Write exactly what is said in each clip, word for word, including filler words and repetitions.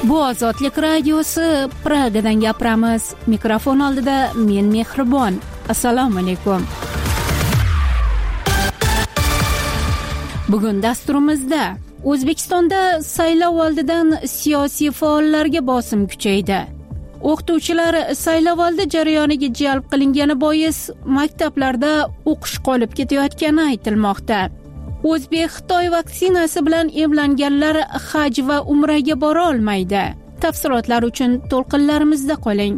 Bu Ozodlik radiosi, Pragadan gapiramiz. Mikrofon oldida men Mehribon. Assalomu alaykum. Bugun dasturimizda O'zbekistonda saylov oldidan siyosiy faollarga bosim kuchaydi. O'qituvchilar saylovoldi jarayoniga jalb qilingani bois maktablarda o'qish qolib ketayotgani aytilmoqda. O'zbek-Xitoy vaksinasi bilan emlanganlar haj va umraga bora olmaydi. Tafsilotlar uchun to'lqinlarimizda qoling.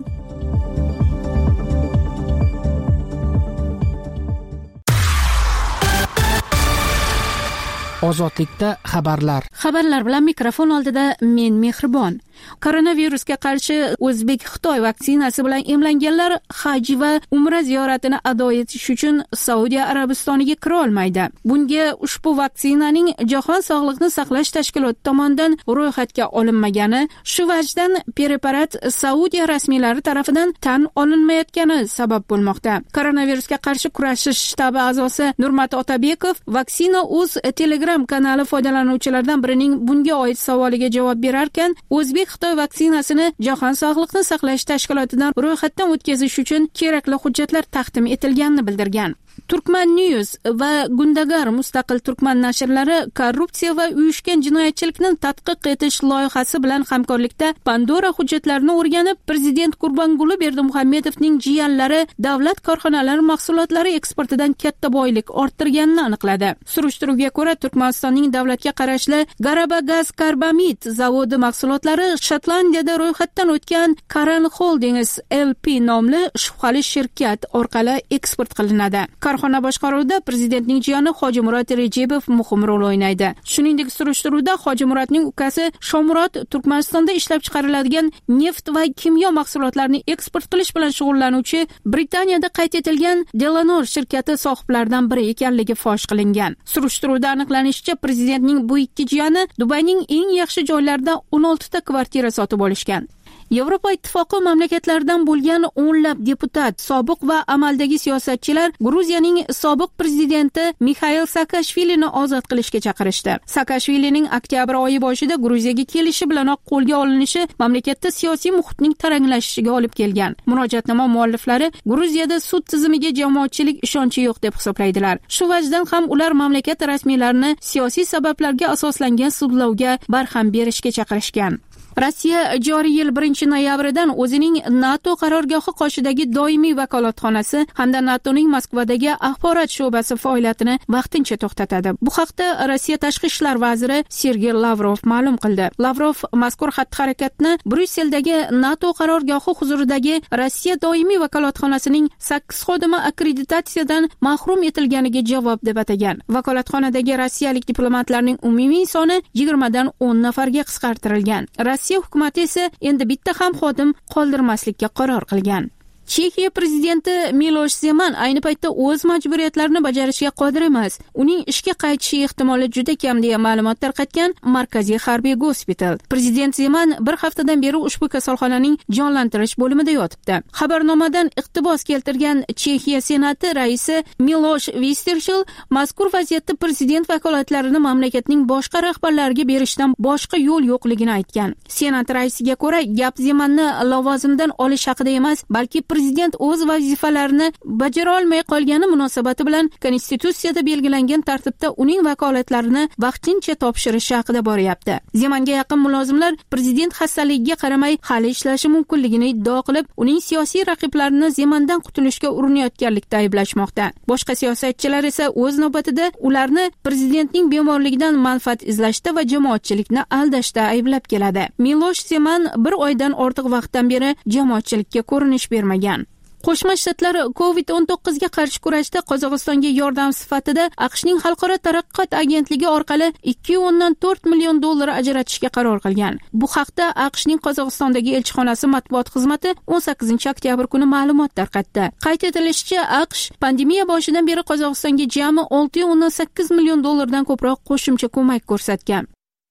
Ozodlikda xabarlar. Xabarlar bilan mikrofon oldida men Mehribon. Koronavirusga qarshi O'zbek-Xitoy vaksinasi bilan emlanganlar haj va umra ziyoratini ado etish uchun Saudiya Arabistoniga kira olmaydi. Bunga ushbu vaksinaning Jahon Sog'liqni saqlash tashkiloti tomonidan ro'yxatga olinmagani, shu vajdan preparat Saudiya rasmiylari tomonidan tan olinmayotgani sabab bo'lmoqda. Koronavirusga qarshi kurashish shtabi a'zosi Nurmat Otabekov vaksina.uz Telegram kanali foydalanuvchilaridan birining bunga oid savoliga javob berarkan, O'zbek Xitoy vaksinasini Jahon Sog'liqni saqlash tashkilotidan ro'yxatdan o'tkazish uchun kerakli hujjatlar taqdim etilganini bildirgan. Turkman News va Gundagar mustaqil turkman nashrlari korrupsiya va uyushgan jinoyatchilikni tadqiq etish loyihasi bilan hamkorlikda Pandora hujjatlarini o'rganib, Prezident Gurbanguli Berdimuhamedovning jiyanlari davlat korxonalari mahsulotlari eksportidan katta boylik orttirganini aniqladi. Surishtiruvga ko'ra, Turkmanistonning davlatga qarashli Garabagaz Karbamid zavodi mahsulotlari Shotlandiyada ro'yxatdan o'tgan Karan Holdings L P nomli shubhali shirkat orqali eksport qilinadi. Korxona boshqaruvida prezidentning jiyani Hojimurat Rejebov muhim rol o'ynaydi. Shuningdek, surishtiruvda Hojimuratning ukasi Shomurot Turkmanistonda ishlab chiqariladigan neft va kimyo mahsulotlarini eksport qilish bilan shug'ullanuvchi Britaniyada qayd etilgan Delanor shirkati sohiblaridan biri ekanligi fosh qilingan. Surishtiruvda aniqlanishicha, prezidentning bu ikki jiyani Dubayning eng yaxshi joylarida o'n olti ta kvartira sotib olishgan. Yevropa ittifoqi mamlakatlaridan bo'lgan o'nlab deputat, sobiq va amaldagi siyosatchilar Gruziyaning sobiq prezidenti Mixail Saakashvilini ozod qilishga chaqirishdi. Saakashvilining oktyabr oyi boshida Gruziyaga kelishi bilanoq qo'lga olinishi mamlakatda siyosiy muhitning taranglashishiga olib kelgan. Murojaatnoma mualliflari Gruziyada sud tizimiga jamoatchilik ishonchi yo'q deb hisoblaydilar. Shu vajdan ham ular mamlakat rasmiylarini siyosiy sabablarga asoslangan sudlovga barham berishga chaqirishgan. Rossiya joriy yil birinchi noyabridan o'zining NATO qarorgohi qoshidagi doimiy vakolatxonasi hamda NATOning Moskvadagi axborot sho'basi faoliyatini vaqtincha to'xtatadi. Bu haqda Rossiya tashqi ishlar vaziri Sergey Lavrov ma'lum qildi. Lavrov mazkur xatti-harakatni Bryusseldagi NATO qarorgohi huzuridagi Rossiya doimiy vakolatxonasining sakkiz xodimi akkreditatsiyadan mahrum etilganiga javob deb atagan. Vakolatxonadagi rossiyalik diplomatlarning umumiy soni yigirma dan o'n nafarga qisqartirilgan. Rossiya hukumati esa endi bitta ham xodim qoldirmaslikka qaror qilgan. Chexiya prezidenti Milosh Zeman ayni paytda o'z majburiyatlarini bajarishga qodir emas. Uning ishga qaytishi ehtimoli juda kam deya ma'lumot tarqatgan Markaziy harbiy gospital. Prezident Zeman bir haftadan beri ushbu kasalxonaning jonlantirish bo'limida yotibdi. Xabarnomadan iqtibos keltirgan Chexiya senati raisi Milosh Vistershil mazkur vaziyatda prezident vakolatlarini mamlakatning boshqa rahbarlariga berishdan boshqa yo'l yo'qligini aytgan. Senat raisiga ko'ra, gap Zemanni lavozimdan olish haqida emas, balki prezident o'z vazifalarini bajara olmay qolgani munosabati bilan konstitutsiyada belgilangan tartibda uning vakolatlarini vaqtincha topshirishi haqida boryapti. Zemanga yaqin mulozimlar prezident xastaligiga qaramay hali ishlashi mumkinligini iddao qilib, uning siyosiy raqiblarini Zemandan qutulishga urinayotganlikda ayblashmoqda. Boshqa siyosatchilar esa o'z navbatida ularni prezidentning bemorligidan manfaat izlashda va jamoatchilikni aldashda ayblab keladi. Milosh Zeman bir oydan ortiq vaqtdan beri jamoatchilikka ko'rinish bermagan. Qo'shma Shtatlar covid o'n to'qqiz ga qarshi kurashda Qozog'istonga yordam sifatida AQShning Xalqaro taraqqiyot agentligi orqali ikki o'ndan to'rt million dollar ajratishga qaror qilgan. Bu haqda AQShning Qozog'istondagi elchixonasi matbuot xizmati o'n sakkizinchi oktyabr kuni ma'lumot tarqatdi. Qayd etilishicha, AQSh pandemiya boshidan beri Qozog'istonga jami olti o'ndan sakkiz million dollardan ko'proq qo'shimcha ko'mak ko'rsatgan.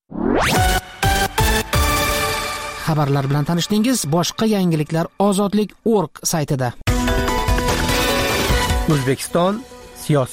Xabarlar bilan tanishdingiz. Boshqa yangiliklar ozodlik nokta org saytida. O'zbekiston siyosat.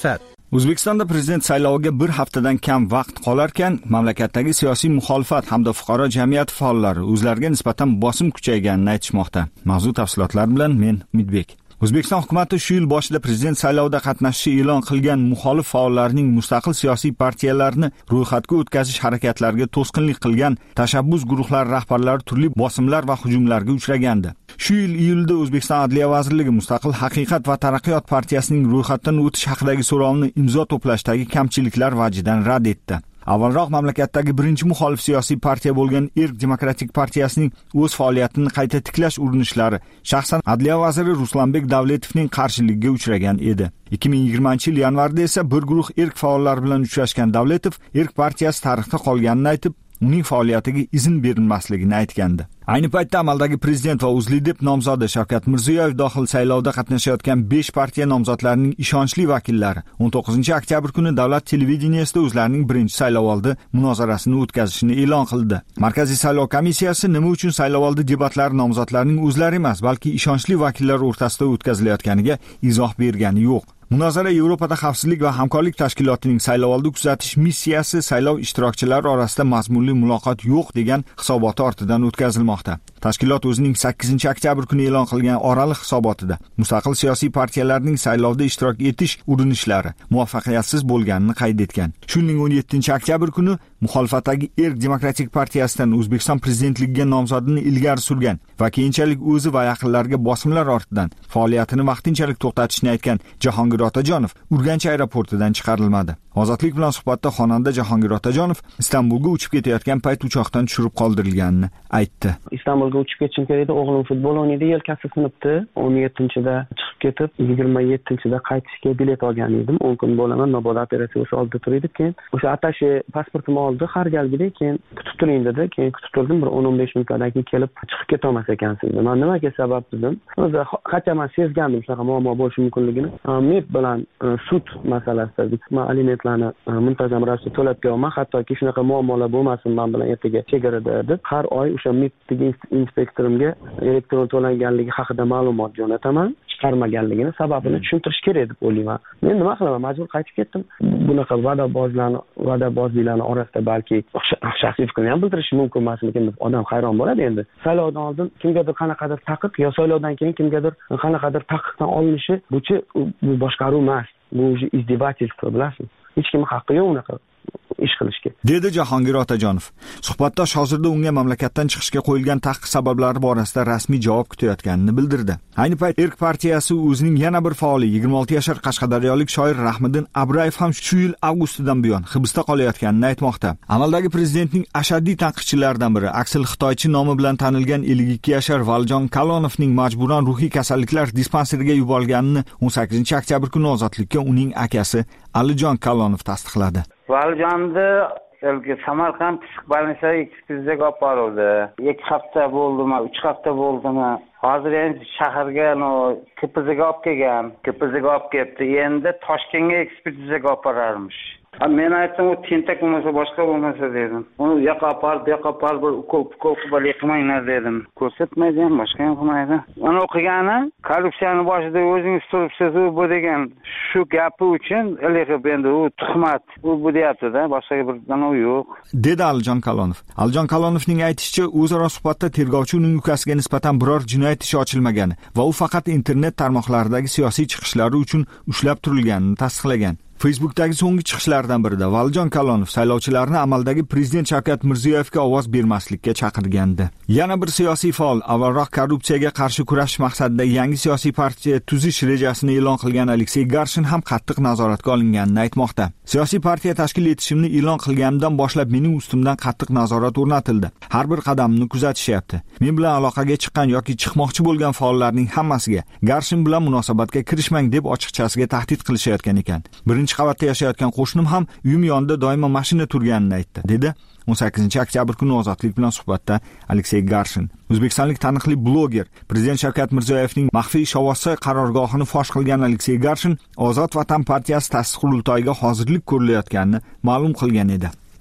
O'zbekistonda prezident sayloviga bir haftadan kam vaqt qolarkan, mamlakatdagi siyosiy muxolifat hamda fuqaro jamiyati faollari o'zlariga nisbatan bosim kuchayganini aytishmoqda. Mavzu tafsilotlar bilan men Umidbek. O'zbekiston hukumatı shu yil boshida prezident saylovida qatnashishi e'lon qilgan muxolif faollarning mustaqil siyosiy partiyalarni ro'yxatga o'tkazish harakatlariga to'sqinlik qilgan tashabbus guruhlari rahbarlari turli bosimlar va hujumlarga uchragandi. Shu yil iyulda O'zbekiston Adliya vazirligi Mustaqil haqiqat va taraqqiyot partiyasining ro'yxatdan o'tish haqidagi so'rovni imzo to'plashdagi kamchiliklar vajidan rad etdi. Avvalroq mamlakatdagi birinchi muxolif siyosiy partiya bo'lgan Erk Demokratik partiyasining o'z faoliyatini qayta tiklash urinishlari shaxsan Adliya vaziri Ruslanbek Davletovning qarshiligiga uchragan edi. ikki ming yigirmanchi yil yanvarda esa bir guruh Erk faollari bilan uchrashgan Davletov Erk partiyasi tarixda qolganini aytib, uning faoliyatiga izn berilmasligini aytgandi. Ayni paytda amaldagi prezident va UzLiDeP nomzodi Shavkat Mirziyoyev dohil saylovda qatnashayotgan besh partiya nomzodlarining ishonchli vakillari o'n to'qqizinchi oktyabr kuni davlat televideniyasida o'zlarining birinchi saylovoldi munozarasini o'tkazishini e'lon qildi. Markaziy saylov komissiyasi nima uchun saylovoldi debatlari nomzodlarining o'zlari emas, balki ishonchli vakillar o'rtasida o'tkazilayotganiga izoh bergani yo'q. Munozara Yevropada xavfsizlik va hamkorlik tashkilotining saylovoldi kuzatish missiyasi saylov ishtirokchilari orasida mazmunli muloqot yo'q degan hisoboti ortidan o'tkazilmoqda. Tashkilot o'zining sakkizinchi oktyabr kuni e'lon qilgan oraliq hisobotida mustaqil siyosiy partiyalarning saylovda ishtirok etish urinishlari muvaffaqiyatsiz bo'lganini qayd etgan. Shuningdek o'n yettinchi oktyabr kuni muxolifatdagi Erk Demokratik partiyasidan O'zbekiston prezidentligiga nomzodini ilgari surgan va keyinchalik o'zi va yaqinlariga bosimlar ortidan faoliyatini vaqtinchalik to'xtatishni aytgan Jahongir Otajonov Urganch aeroportidan chiqarilmadi. Ozodlik bilan suhbatda xonanda Jahongir Otajonov Istanbulga uchib ketayotgan payt uchoqdan tushirib qoldirilganini aytdi. Istanbulga uchib ketishim kerak edi, o'g'lim futbol o'ynaydi, yelkasi sinibdi. o'n yettinchida chiqib ketib, yigirma yettinchida qaytishga bilet olgan edim. o'n kun bo'laman, nobod operatsiya oldida tur edik. Keyin o'sha attashi pasportimni oldi, har galgidek, keyin kutib turing dedi. Keyin kutib turdim, bir o'n o'n besh minutdan keyin kelib chiqib keta olmas ekansiz. Men nimaga sabab dedim. O'zi qachon sezgandim shunaqa muammo bo'lishi mumkinligini. Men bilan sud masalasida alimentlarni muntazam ravishda to'lab beraman, hattoki shunaqa muammolar bo'lmasin men bilan ertaga chegarada deb har oy o'sha M I P inspektorimga elektron to'langanligi haqida ma'lumot jo'nataman. Chiqarmaganligini sababini tushuntirish kerak deb o'ylayman. Men nima qilaman? Majbur qaytib ketdim. Bunaqa va'dabozlarni, va'dabozliklarni orasida balki shaxsiy fikrini ham bildirish mumkin emasmikin deb odam hayron bo'ladi endi. Saylovdan oldin kimgadir qanaqadir taqiq yo saylovdan keyin kimgadir qanaqadir taqiqdan olinishi bu-chi bu boshqaruv emas. Bu izdevательство, bilasizmi? Hech kim haqqi yo'q unaqa ish qilishga, dedi Jahongir Otajonov. Suhbatdosh hozirda unga mamlakatdan chiqishga qo'yilgan taqiq sabablari borasida rasmiy javob kutayotganini bildirdi. Ayni payt Erk partiyasi o'zining yana bir faoli yigirma olti yashar qashqadaryolik shoir Rahmiddin Abrayev ham shu yil avgustidan buyon hibsda qolayotganini aytmoqda. Amaldagi prezidentning ashaddiy tanqidchilaridan biri Aksel Xitoychi nomi bilan tanilgan ellik ikki yashar Valjon Kalonovning majburan ruhiy kasalliklar dispanseriga yuborilganini o'n sakkizinchi oktyabr kuni ozodlikka uning akasi Alijon Kalonov tasdiqladi. Valjonni ilgi Samarqand psixbanisa ekspertizaga olib borildi. ikki hafta bo'ldimi, uch hafta bo'ldimi? Hozir endi shaharga no K P Z ga olib kelgan, K P Z ga olib kelibdi. Endi Toshkentga ekspertizaga olib borarmish. Men aytdim, u tentak bo'lmasa boshqa bo'lmasa dedim. Uni yoqqa olib, bu yoqqa olib, bir ukol ukol qilib yiqmanglar dedim. Ko'rsatmaydi ham, boshqa ham qilmaydi. Uni o'qiganim, korrupsiyani boshida o'zingiz turibsiz, u bu degan shu gapi uchun ilg'ib endi u tuhmat, u bu deyapti-da, boshqa bir nima yo'q, dedi Alijon Kalonov. Alijon Kalonovning aytishicha, o'zaro suhbatda tergovchi uning ukasiga nisbatan biror jinoyat ishi ochilmagan va u faqat internet tarmoqlaridagi siyosiy chiqishlari uchun ushlab turilganini tasdiqlagan. Facebookdagi so'nggi chiqishlardan birida Valjon Kalonov saylovchilarni amaldagi prezident Shavkat Mirziyoyevga ovoz bermaslikka chaqirgandi. Yana bir siyosiy faol avvalroq korrupsiyaga qarshi kurashish maqsadida yangi siyosiy partiya tuzish rejasini e'lon qilgan Aleksey Garshin ham qattiq nazoratga olinganini aytmoqda. Siyosiy partiya tashkil etishimni e'lon qilganimdan boshlab mening ustimdan qattiq nazorat o'rnatildi. Har bir qadamimni kuzatishyapti. Men bilan aloqaga chiqqan yoki chiqmoqchi bo'lgan faollarning hammasiga Garshin bilan munosabatga kirishmang deb ochiqchasiga tahdid qilishayotgan ekan. Birinchi qavatda yashayotgan qo'shnim ham uyim yonida doimo mashina turganini aytdi, dedi o'n sakkizinchi oktyabr kuni ozodlik bilan suhbatda Aleksey Garshin. O'zbekistonlik taniqli bloger prezident Shavkat Mirziyoyevning maxfiy shovvosi qarorgohini fosh qilgan Aleksey Garshin Ozod Vatan partiyasi ta'sis qurultoyiga hozirlik ko'rilayotganini ma'lum qilgan edi.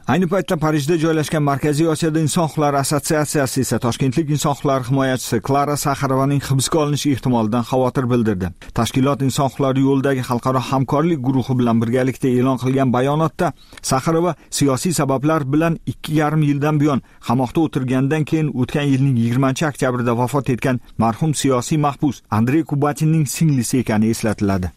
Ayni paytda Parijda joylashgan Markaziy Osiyoda inson huquqlari assotsiatsiyasi esa toshkentlik inson huquqlari himoyachisi Klara Saxarovaning hibsga olinishi ehtimolidan xavotir bildirdi. Tashkilot inson huquqlari yo'lidagi xalqaro hamkorlik guruhi bilan birgalikda e'lon qilgan bayonotda Saxarova siyosiy sabablar bilan ikki yarim yildan buyon qamoqda o'tirgandan keyin o'tgan yilning yigirmanchi oktyabrida vafot etgan marhum siyosiy mahbus Andrey Kubatinning singlisi ekani eslatiladi.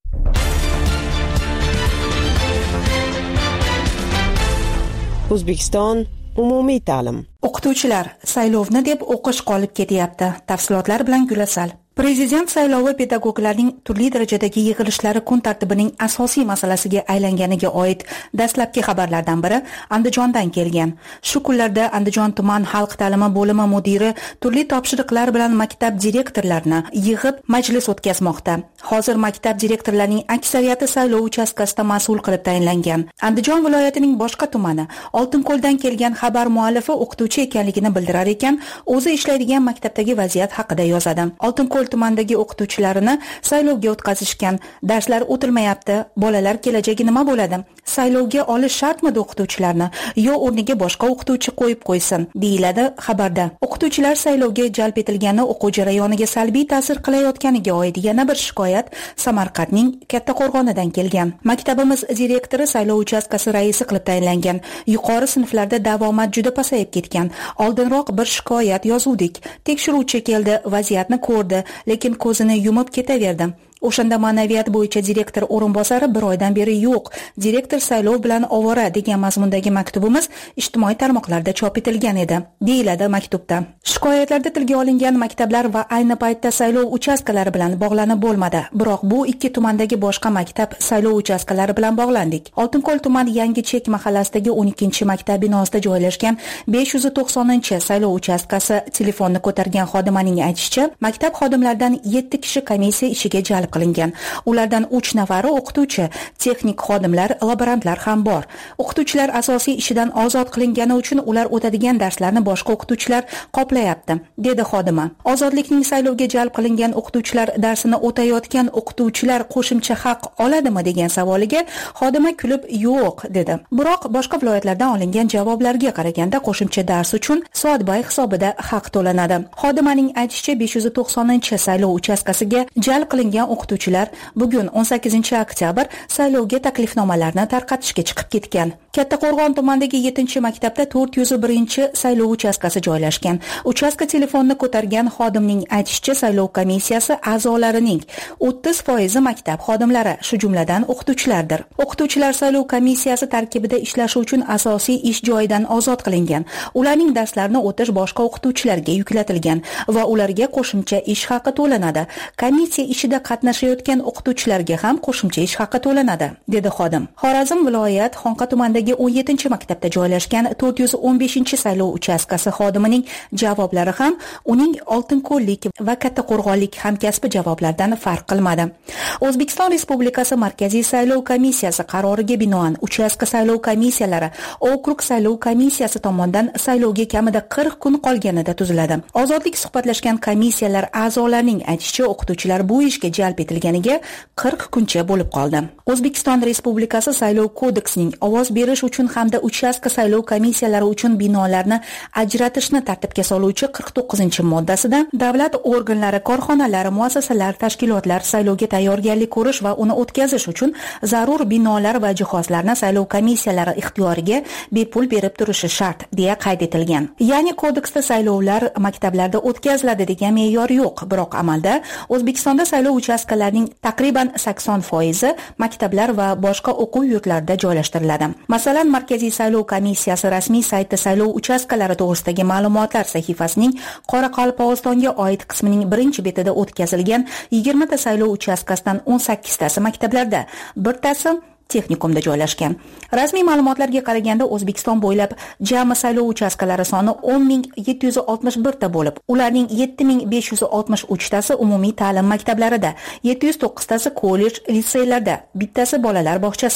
O'zbekiston umumiy ta'lim. O'qituvchilar saylovni deb o'qish qolib ketyapti. Tafsilotlar bilan Gulasal. Prezident saylovi pedagoglarning turli darajadagi yig'ilishlari kun tartibining asosiy masalasiga aylanganiga oid dastlabki xabarlardan biri Andijondan kelgan. Shu kunlarda Andijon tuman xalq ta'limi bo'limi mudiri turli topshiriqlar bilan maktab direktorlarini yig'ib majlis o'tkazmoqda. Hozir maktab direktorlarining aksariyati saylov uchastkasida mas'ul qilib tayinlangan. Andijon viloyatining boshqa tumani Oltinko'ldan kelgan xabar muallifi o'qituvchi ekanligini bildirar ekan, o'zi ishlaydigan maktabdagi vaziyat haqida yozadi. Oltinko'l tumanidagi o'qituvchilarini saylovga o'tkazishgan. Darslar o'tilmayapti. Bolalar kelajagi nima bo'ladi? Saylovga olish shartmidi o'qituvchilarni yo o'rniga boshqa o'qituvchi qo'yib qo'ysin, deyiladi xabarda. O'qituvchilar saylovga jalb etilgani o'quv jarayoniga salbiy ta'sir qilayotganiga oid yana bir shikoyat Samarqandning Kattaqo'rg'onidan kelgan. Maktabimiz direktori saylov uchastkasi raisi qilib tayinlangan. Yuqori sinflarda davomat juda pasayib ketgan. Oldinroq bir shikoyat yozuvdik. Tekshiruvchi keldi, vaziyatni ko'rdi, lekin ko'zini yumib ketaverdi. O'shanda ma'naviyat bo'yicha direktor o'rinbosari bir oydan beri yo'q. Direktor saylov bilan ovora degan mazmundagi maktubimiz ijtimoiy tarmoqlarda chop etilgan edi, deyiladi maktubda. Shikoyatlarda tilga olingan maktablar va ayni paytda saylov uchastkalari bilan bog'lanib bo'lmadi. Biroq bu ikki tumandagi boshqa maktab saylov uchastkalari bilan bog'landik. Oltinko'l tuman Yangi Chek mahallasidagi o'n ikkinchi maktab binosida joylashgan besh yuz to'qsoninchi saylov uchastkasi telefonni ko'targan xodimaning aytishicha, maktab xodimlaridan yetti kishi komissiya ishiga jalb qilingan. Ulardan uch nafari o'qituvchi, texnik xodimlar, laborantlar ham bor. O'qituvchilar asosiy ishidan ozod qilingani uchun ular o'tadigan darslarni boshqa o'qituvchilar qoplayapti, dedi xodima. Ozodlikning saylovga jalb qilingan o'qituvchilar darsini o'tayotgan o'qituvchilar qo'shimcha haq oladimi degan savoliga xodima kulib yo'q dedi. Biroq boshqa viloyatlardan olingan javoblarga qaraganda qo'shimcha dars uchun soatbay hisobida haq to'lanadi. Xodimaning aytishicha, besh yuz to'qsoninchi saylov uchastkasiga jalb qilingan o'qituvchilar bugun o'n sakkizinchi oktyabr saylovga taklifnomalarni tarqatishga chiqib ketgan. Kattaqo'rg'on tumanidagi yettinchi maktabda to'rt yuz birinchi saylov uchastkasi joylashgan. Uchastka telefonni ko'targan xodimning aytishicha, saylov komissiyasi a'zolarining o'ttiz foizi maktab xodimlari, shu jumladan o'qituvchilardir. O'qituvchilar saylov komissiyasi tarkibida ishlashi uchun asosiy ish joyidan ozod qilingan. Ularning darslarini o'tish boshqa o'qituvchilarga yuklatilgan va ularga qo'shimcha ish haqi to'lanadi. Komissiya ishida qatnashayotgan o'qituvchilarga ham qo'shimcha ish haqi to'lanadi, dedi xodim. Xorazm viloyat Xonqa tumanidagi o'n yettinchi maktabda joylashgan to'rt yuz o'n beshinchi saylov uchastkasi xodimining javoblari ham uning Oltinko'llik va Kattaqo'rg'onlik hamkasbi javoblaridan farq qilmadi. O'zbekiston Respublikasi Markaziy saylov komissiyasi qaroriga binoan uchastka saylov komissiyalari okrug saylov komissiyasi tomonidan saylovga kamida qirq kun qolganida tuziladi. Ozodlik suhbatlashgan komissiyalar a'zolarining aytishicha, o'qituvchilar bu ishga jalb etilganiga qirq kuncha bo'lib qoldi. O'zbekiston Respublikasi saylov kodeksining ovoz berish uchun hamda uchastka saylov komissiyalari uchun binolarni ajratishni tartibga soluvchi qirq to'qqizinchi moddasida davlat organlari, korxonalar, muassasalar, tashkilotlar saylovga tayyorgarlik ko'rish va uni o'tkazish uchun zarur binolar va jihozlarni saylov komissiyalari ixtiyoriga bepul berib turishi shart, deya qayd etilgan. Ya'ni kodeksda saylovlar maktablarda o'tkaziladi degan me'yor yo'q, biroq amalda O'zbekistonda saylov uchastkalarining taqriban sakson foizi maktablar va boshqa o'quv yurtlarida joylashtiriladi. Masalan, Markaziy saylov komissiyasi rasmiy sayti saylov uchastkalari to'g'risidagi ma'lumotlar sahifasining Qoraqalpog'istonga oid qismining birinchi betida o'tkazilgan yigirmata saylov uchastkasidan o'n sakkiztasi maktablarda, birtasi texnikumda joylashgan. Rasmiy ma'lumotlarga qaraganda O'zbekiston bo'ylab jami saylov uchastkalari soni o'n ming yetti yuz oltmish bir ta bo'lib, ularning yetti ming besh yuz oltmish uch tasi umumiy ta'lim maktablarida, yetti yuz to'qqiz tasi kollej, litseylarda, bittasi bolalar bog'chasida,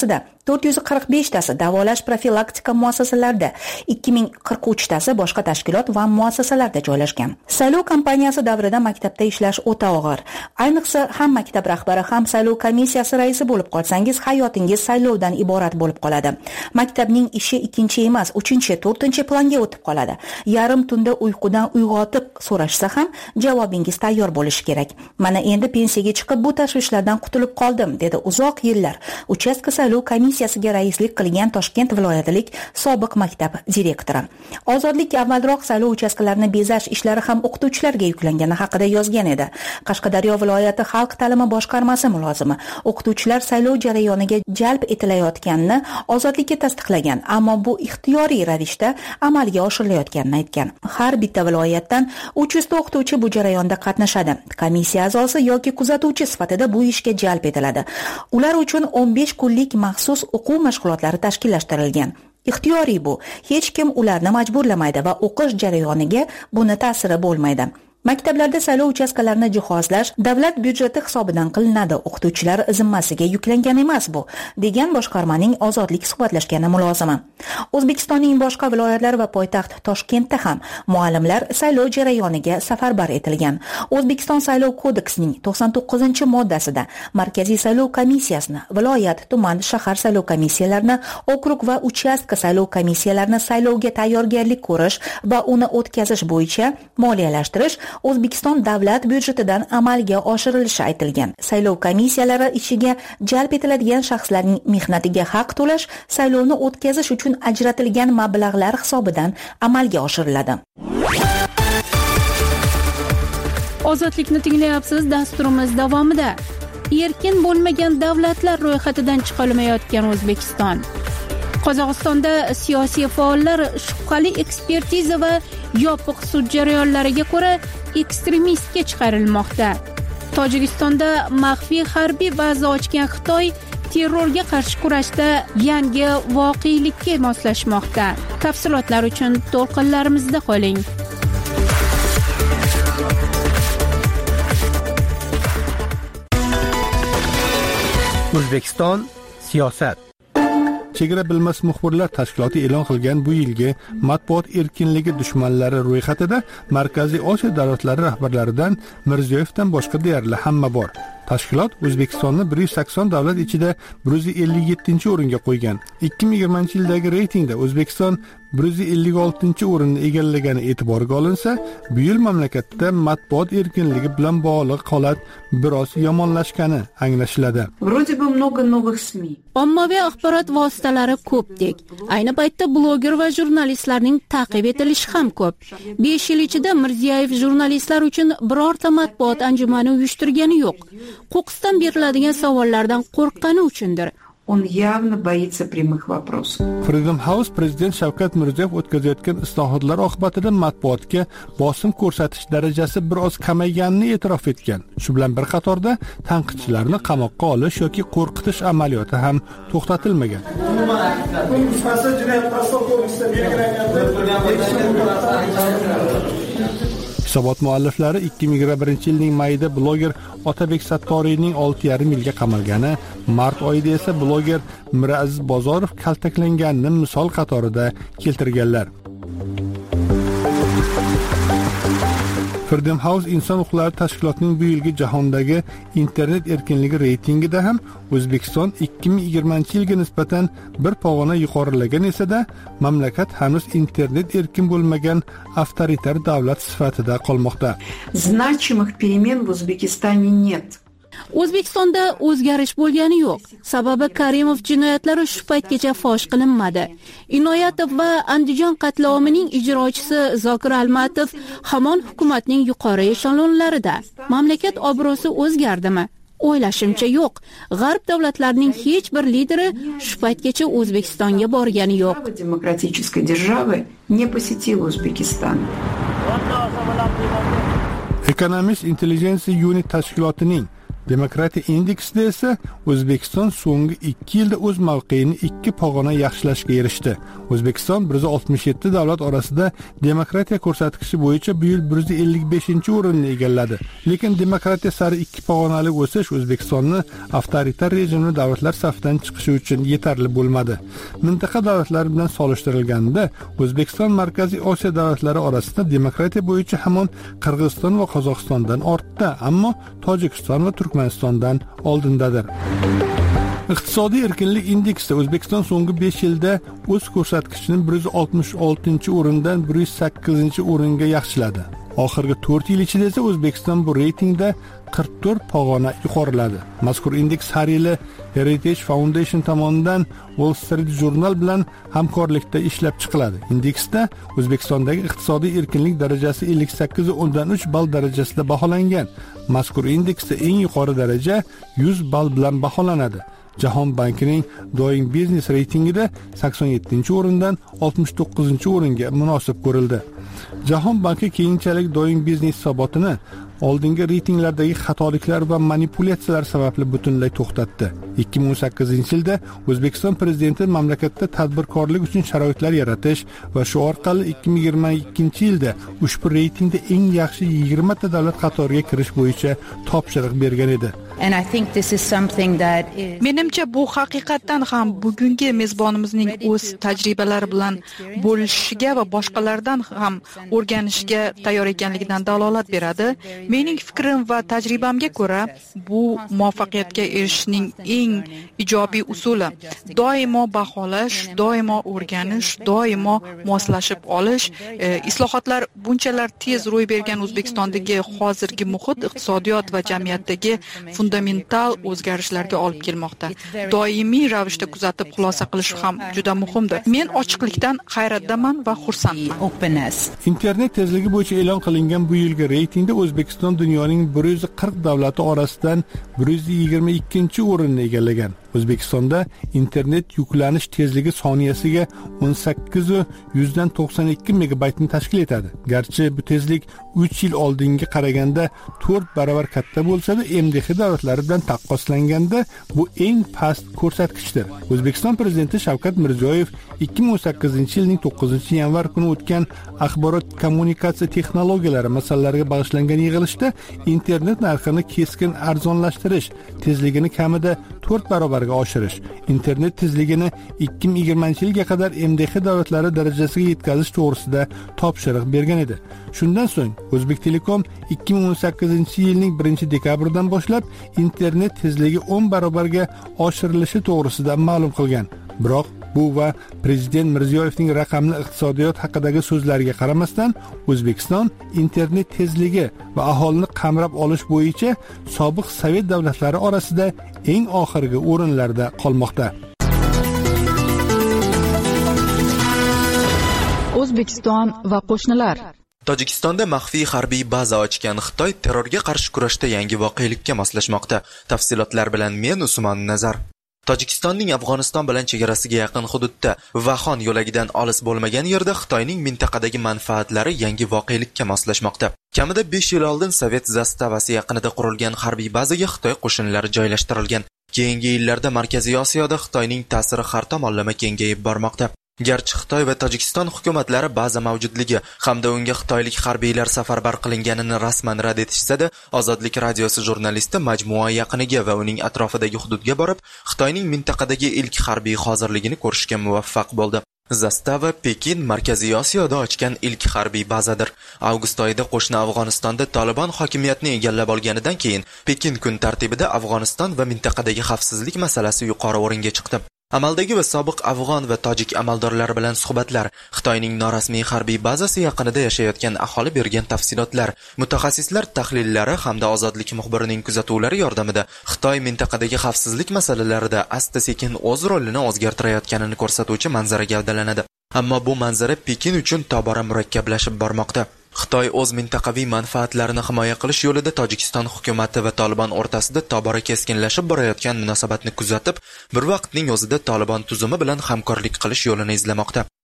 to'rt yuz qirq besh tasi davolash profilaktika muassasalarida, ikki ming qirq uch tasi boshqa tashkilot va muassasalarda joylashgan. Saylov kampaniyasi davrida maktabda ishlash o'ta og'ir. Ayniqsa, ham maktab rahbari, ham saylov komissiyasi raisi bo'lib qolsangiz, hayotingiz saylovdan iborat bo'lib qoladi. Maktabning ishi ikkinchi emas, uchinchi, to'rtinchi planga o'tib qoladi. Yarim tunda uyqudan uyg'otib so'rashsa ham javobingiz tayyor bo'lishi kerak. Mana endi pensiyaga chiqib bu tashvishlardan qutulib qoldim, dedi uzoq yillar uchastka saylov komissiyasiga raislik qilgan Toshkent viloyatilik sobiq maktab direktori. Ozodlik avvalroq saylov uchastkalarini bezash ishlari ham o'qituvchilarga yuklangani haqida yozgan edi. Qashqadaryo viloyati xalq ta'limi boshqarmasi mulozimi o'qituvchilar saylov jarayoniga jalb etilayotganini ozodlikka tasdiqlagan, ammo bu ixtiyoriy ravishda amalga oshirilayotganini aytgan. Har bitta viloyatdan uch yuz ta o'qituvchi bu jarayonda qatnashadi. Komissiya a'zosi yoki kuzatuvchi sifatida bu ishga jalb etiladi. Ular uchun o'n besh kunlik maxsus o'quv mashg'ulotlari tashkillashtirilgan. Ixtiyoriy bu. Hech kim ularni majburlamaydi va o'qish jarayoniga buni ta'siri bo'lmaydi. Maktablarda saylov uchastkalarini jihozlash davlat byudjeti hisobidan qilinadi. O'qituvchilar zimmasiga yuklangan emas bu, degan boshqarmaning ozodlik suhbatlashgani mulozimi. O'zbekistonning boshqa viloyatlari va poytaxt Toshkentda ham muallimlar saylov jarayoniga safarbar etilgan. O'zbekiston saylov kodeksining to'qson to'qqizinchi moddasida Markaziy saylov komissiyasini, viloyat, tuman, shahar saylov komissiyalarini, okrug va uchastka saylov komissiyalarini saylovga tayyorgarlik ko'rish va uni o'tkazish bo'yicha moliyalashtirish O'zbekiston davlat byudjetidan amalga oshirilishi aytilgan. Saylov komissiyalari ichiga jalb etiladigan shaxslarning mehnatiga haq to'lash saylovni o'tkazish uchun ajratilgan mablag'lar hisobidan amalga oshiriladi. Ozodlikni tinglayapsiz. Dasturimiz davomida erkin bo'lmagan davlatlar ro'yxatidan chiqa olmayotgan O'zbekiston. Qozog'istonda siyosiy faollar shubhali ekspertiza va yopiq sud jarayonlariga ko'ra ekstremistga chiqarilmoqda. Tojikistonda maxfiy harbiy baza ochgan Xitoy terrorga qarshi kurashda yangi voqelikka moslashmoqda. Tafsilotlar uchun to'lqinlarimizda qoling. O'zbekiston siyosat. Chegara bilmas muxbirlar tashkiloti e'lon qilgan bu yilgi matbuot erkinligi dushmanlari ro'yxatida Markaziy Osiyo davlatlari rahbarlaridan Mirziyoyevdan boshqa deyarli hamma bor. Tashkilot O'zbekistonni bir yuz sakson davlat ichida bir yuz ellik yettinchi o'ringa qo'ygan. ikki ming yigirmanchi yildagi reytingda O'zbekiston bir yuz ellik oltinchi o'rinni egallagani e'tiborga olinsa, bu yil mamlakatda matbuot erkinligi bilan bog'liq holat biroz yomonlashgani anglashiladi. Ommaviy axborot vositalari ko'pdek. Ayni paytda bloger va jurnalistlarning ta'qib etilishi ham ko'p. besh yil ichida Mirziyoyev jurnalistlar uchun birorta matbuot anjumani uyushtirgani yo'q. Qo'qqisdan beriladigan savollardan qo'rqqani uchundir. Он явно боится прямых вопросов. Freedom House prezident Shavkat Mirziyoyev o'tkazayotgan islohotlar oqibatida matbuotga bosim ko'rsatish darajasi biroz kamayganini e'tirof etgan. Shu bilan bir qatorda tanqidchilarni qamoqqa olish yoki qo'rqitish amaliyoti ham to'xtatilmagan. Hisobot mualliflari ikki ming yigirma birinchi yilning mayida bloger Otabek Sattoriyning olti yarim yilga qamalgani, mart oyida esa bloger Miraziz Bozorov kaltaklanganini misol qatorida keltirganlar. Freedom House inson huquqlari tashkilotining bu yilgi jahondagi internet erkinligi reytingida ham O'zbekiston ikki ming yigirmanchi yilga nisbatan bir pog'ona yuqorilagan esa-da, mamlakat hanuz internet erkin bo'lmagan avtoritar davlat sifatida qolmoqda. Значимых перемен в Узбекистане нет. O'zbekistonda o'zgarish bo'lgani yo'q. Sababi Karimov jinoyatlari shu paytgacha fosh qilinmadi. Inoyatov va Andijon qatlomining ijrochisi Zokir Almatov hamon hukumatning yuqori eshelonlarida. Mamlakat obro'si o'zgardimi? O'ylashimcha yo'q. G'arb davlatlarining hech bir lideri shu paytgacha O'zbekistonga borgani yo'q. Demokratической державы не посетил Узбекистан. Economist Intelligence Unit tashkilotining Demokratiya indeksida esa O'zbekiston so'nggi ikki yilda o'z mavqeini ikki pog'ona yaxshilashga erishdi. O'zbekiston bir yuz oltmish yetti davlat orasida demokratiya ko'rsatkichi bo'yicha bu yil bir yuz ellik beshinchi o'rinni egalladi. Lekin demokratiya sari ikki pog'onali o'sish O'zbekistonni avtoritar rejimli davlatlar safidan chiqishi uchun yetarli bo'lmadi. Mintaqa davlatlari bilan solishtirilganda O'zbekiston Markaziy Osiyo davlatlari orasida demokratiya bo'yicha hamon Qirg'iziston va Qozog'istondan ortda, ammo Tojikiston va Turkmanistondan oldindadir. Iqtisodiy erkinlik indeksida O'zbekiston so'nggi besh yilda o'z ko'rsatkichini bir yuz oltmish oltinchi o'rindan bir yuz sakkizinchi o'ringa yaxshiladi. Oxirgi to'rt yil ichida esa O'zbekiston bu reytingda qirq to'rt pog'ona yuqoriladi. Mazkur indeks har yili Heritage Foundation tomonidan Wall Street Journal bilan hamkorlikda ishlab chiqiladi. Indeksda O'zbekistondagi iqtisodiy erkinlik darajasi ellik sakkiz nuqta o'ndan uch ball darajasida baholangan. Mazkur indeksda eng yuqori daraja yuz ball bilan baholanadi. Jahon bankining Doing Business reytingida sakson yettinchi o'rindan oltmish to'qqizinchi o'ringa munosib ko'rildi. Jahon banki keyinchalik Doing Business hisobotini oldingi reytinglardagi xatoliklar va manipulyatsiyalar sababli butunlay to'xtatdi. ikki ming o'n sakkizinchi yilda O'zbekiston prezidenti mamlakatda tadbirkorlik uchun sharoitlar yaratish va shu orqali ikki ming yigirma ikkinchi yilda ushbu reytingda eng yaxshi yigirma ta davlat qatoriga kirish bo'yicha topshiriq bergan edi. And I think this is something that is... Menimcha bu haqiqatan ham bugungi mezbonimizning o'z tajribalari bilan bo'lishiga va boshqalardan ham o'rganishga tayyor ekanligidan dalolat beradi. Mening fikrim va tajribamga ko'ra, bu muvaffaqiyatga erishishning eng ijobiy usuli doimo baholash, doimo o'rganish, doimo moslashib olish. E, islohotlar bunchalar tez ro'y bergan O'zbekistondagi hozirgi muhit iqtisodiyot va jamiyatdagi fundamental o'zgarishlarga olib kelmoqda. Doimiy ravishda kuzatib xulosa qilish ham juda muhimdir. Men ochiqlikdan hayratdaman va xursandman. Internet tezligi bo'yicha e'lon qilingan bu yilgi reytingda O'zbekiston dunyoning bir yuz qirq davlati orasidan bir yuz yigirma ikkinchi o'rinni egallagan. O'zbekistonda internet yuklanish tezligi soniyasiga o'n sakkiz yuzdan to'qson ikki megabaytni tashkil etadi. Garchi bu tezlik uch yil oldinga qaraganda to'rt barobar katta bo'lsa-da, M D X davlatlari bilan taqqoslanganda bu eng past ko'rsatkichdir. O'zbekiston prezidenti Shavkat Mirziyoyev ikki ming o'n sakkizinchi yilning to'qqizinchi yanvar kuni o'tgan axborot kommunikatsiya texnologiyalari masalalariga bag'ishlangan yig'ilishda internet narxini keskin arzonlashtirish, tezligini kamida to'rt barobarga oshirish, internet tezligini ikki ming yigirmanchi yilga qadar M D X davlatlari darajasiga yetkazish to'g'risida topshiriq bergan edi. Shundan so'ng O'zbek Telekom ikki ming o'n sakkizinchi yilning birinchi dekabridan boshlab internet tezligi o'n barobarga oshirilishi to'g'risida ma'lum qilgan. Biroq bu va prezident Mirziyoyevning raqamli iqtisodiyot haqidagi so'zlariga qaramasdan, O'zbekiston internet tezligi va aholini qamrab olish bo'yicha sobiq Sovet davlatlari orasida eng oxirgi o'rinlarda qolmoqda. O'zbekiston va qo'shnilar. Tojikistonda maxfiy harbiy baza ochgan Xitoy terrorga qarshi kurashda yangi voqelikka moslashmoqda. Tafsilotlar bilan men Usmon Nazar. Tojikistonning Afg'oniston bilan chegarasiga yaqin hududda Vaxon yo'lagidan olis bo'lmagan yerda Xitoyning mintaqadagi manfaatlari yangi voqelikka moslashmoqda. Kamida besh yil oldin Sovet zastavasi yaqinida qurilgan harbiy bazaga Xitoy qo'shinlari joylashtirilgan. Keyingi yillarda Markaziy Osiyoda Xitoyning ta'siri har tomonlama kengayib bormoqda. Garchi Xitoy va Tojikiston hukumatlari baza mavjudligi hamda unga xitoylik harbiylar safarbar qilinganini rasman rad etishsa-da, Ozodlik radiosi jurnalisti majmua yaqiniga va uning atrofidagi hududga borib, Xitoyning mintaqadagi ilk harbiy hozirligini ko'rishga muvaffaq bo'ldi. Zastava Pekin Markaziy Osiyoda ochgan ilk harbiy bazadir. Avgust oyida qo'shni Afg'onistonda Taliban hokimiyatni egallab olganidan keyin Pekin kun tartibida Afg'oniston va mintaqadagi xavfsizlik masalasi yuqori o'ringa chiqdi. Amaldagi va sobiq afg'on va tojik amaldorlari bilan suhbatlar, Xitoyning norasmiy harbiy bazasi yaqinida yashayotgan aholi bergan tafsilotlar, mutaxassislar tahlillari hamda Ozodlik muxbirining kuzatuvlari yordamida Xitoy mintaqadagi xavfsizlik masalalarida asta-sekin o'z rolini o'zgartirayotganini ko'rsatuvchi manzara gavdalanadi. Ammo bu manzara Pekin uchun tobora murakkablashib bormoqda. Xitoy o'z mintaqaviy manfaatlarini himoya qilish yo'lida Tojikiston hukumati va Taliban o'rtasida tobora keskinlashib borayotgan munosabatni kuzatib, bir vaqtning o'zida Taliban tuzumi bilan hamkorlik qilish yo'lini izlamoqda.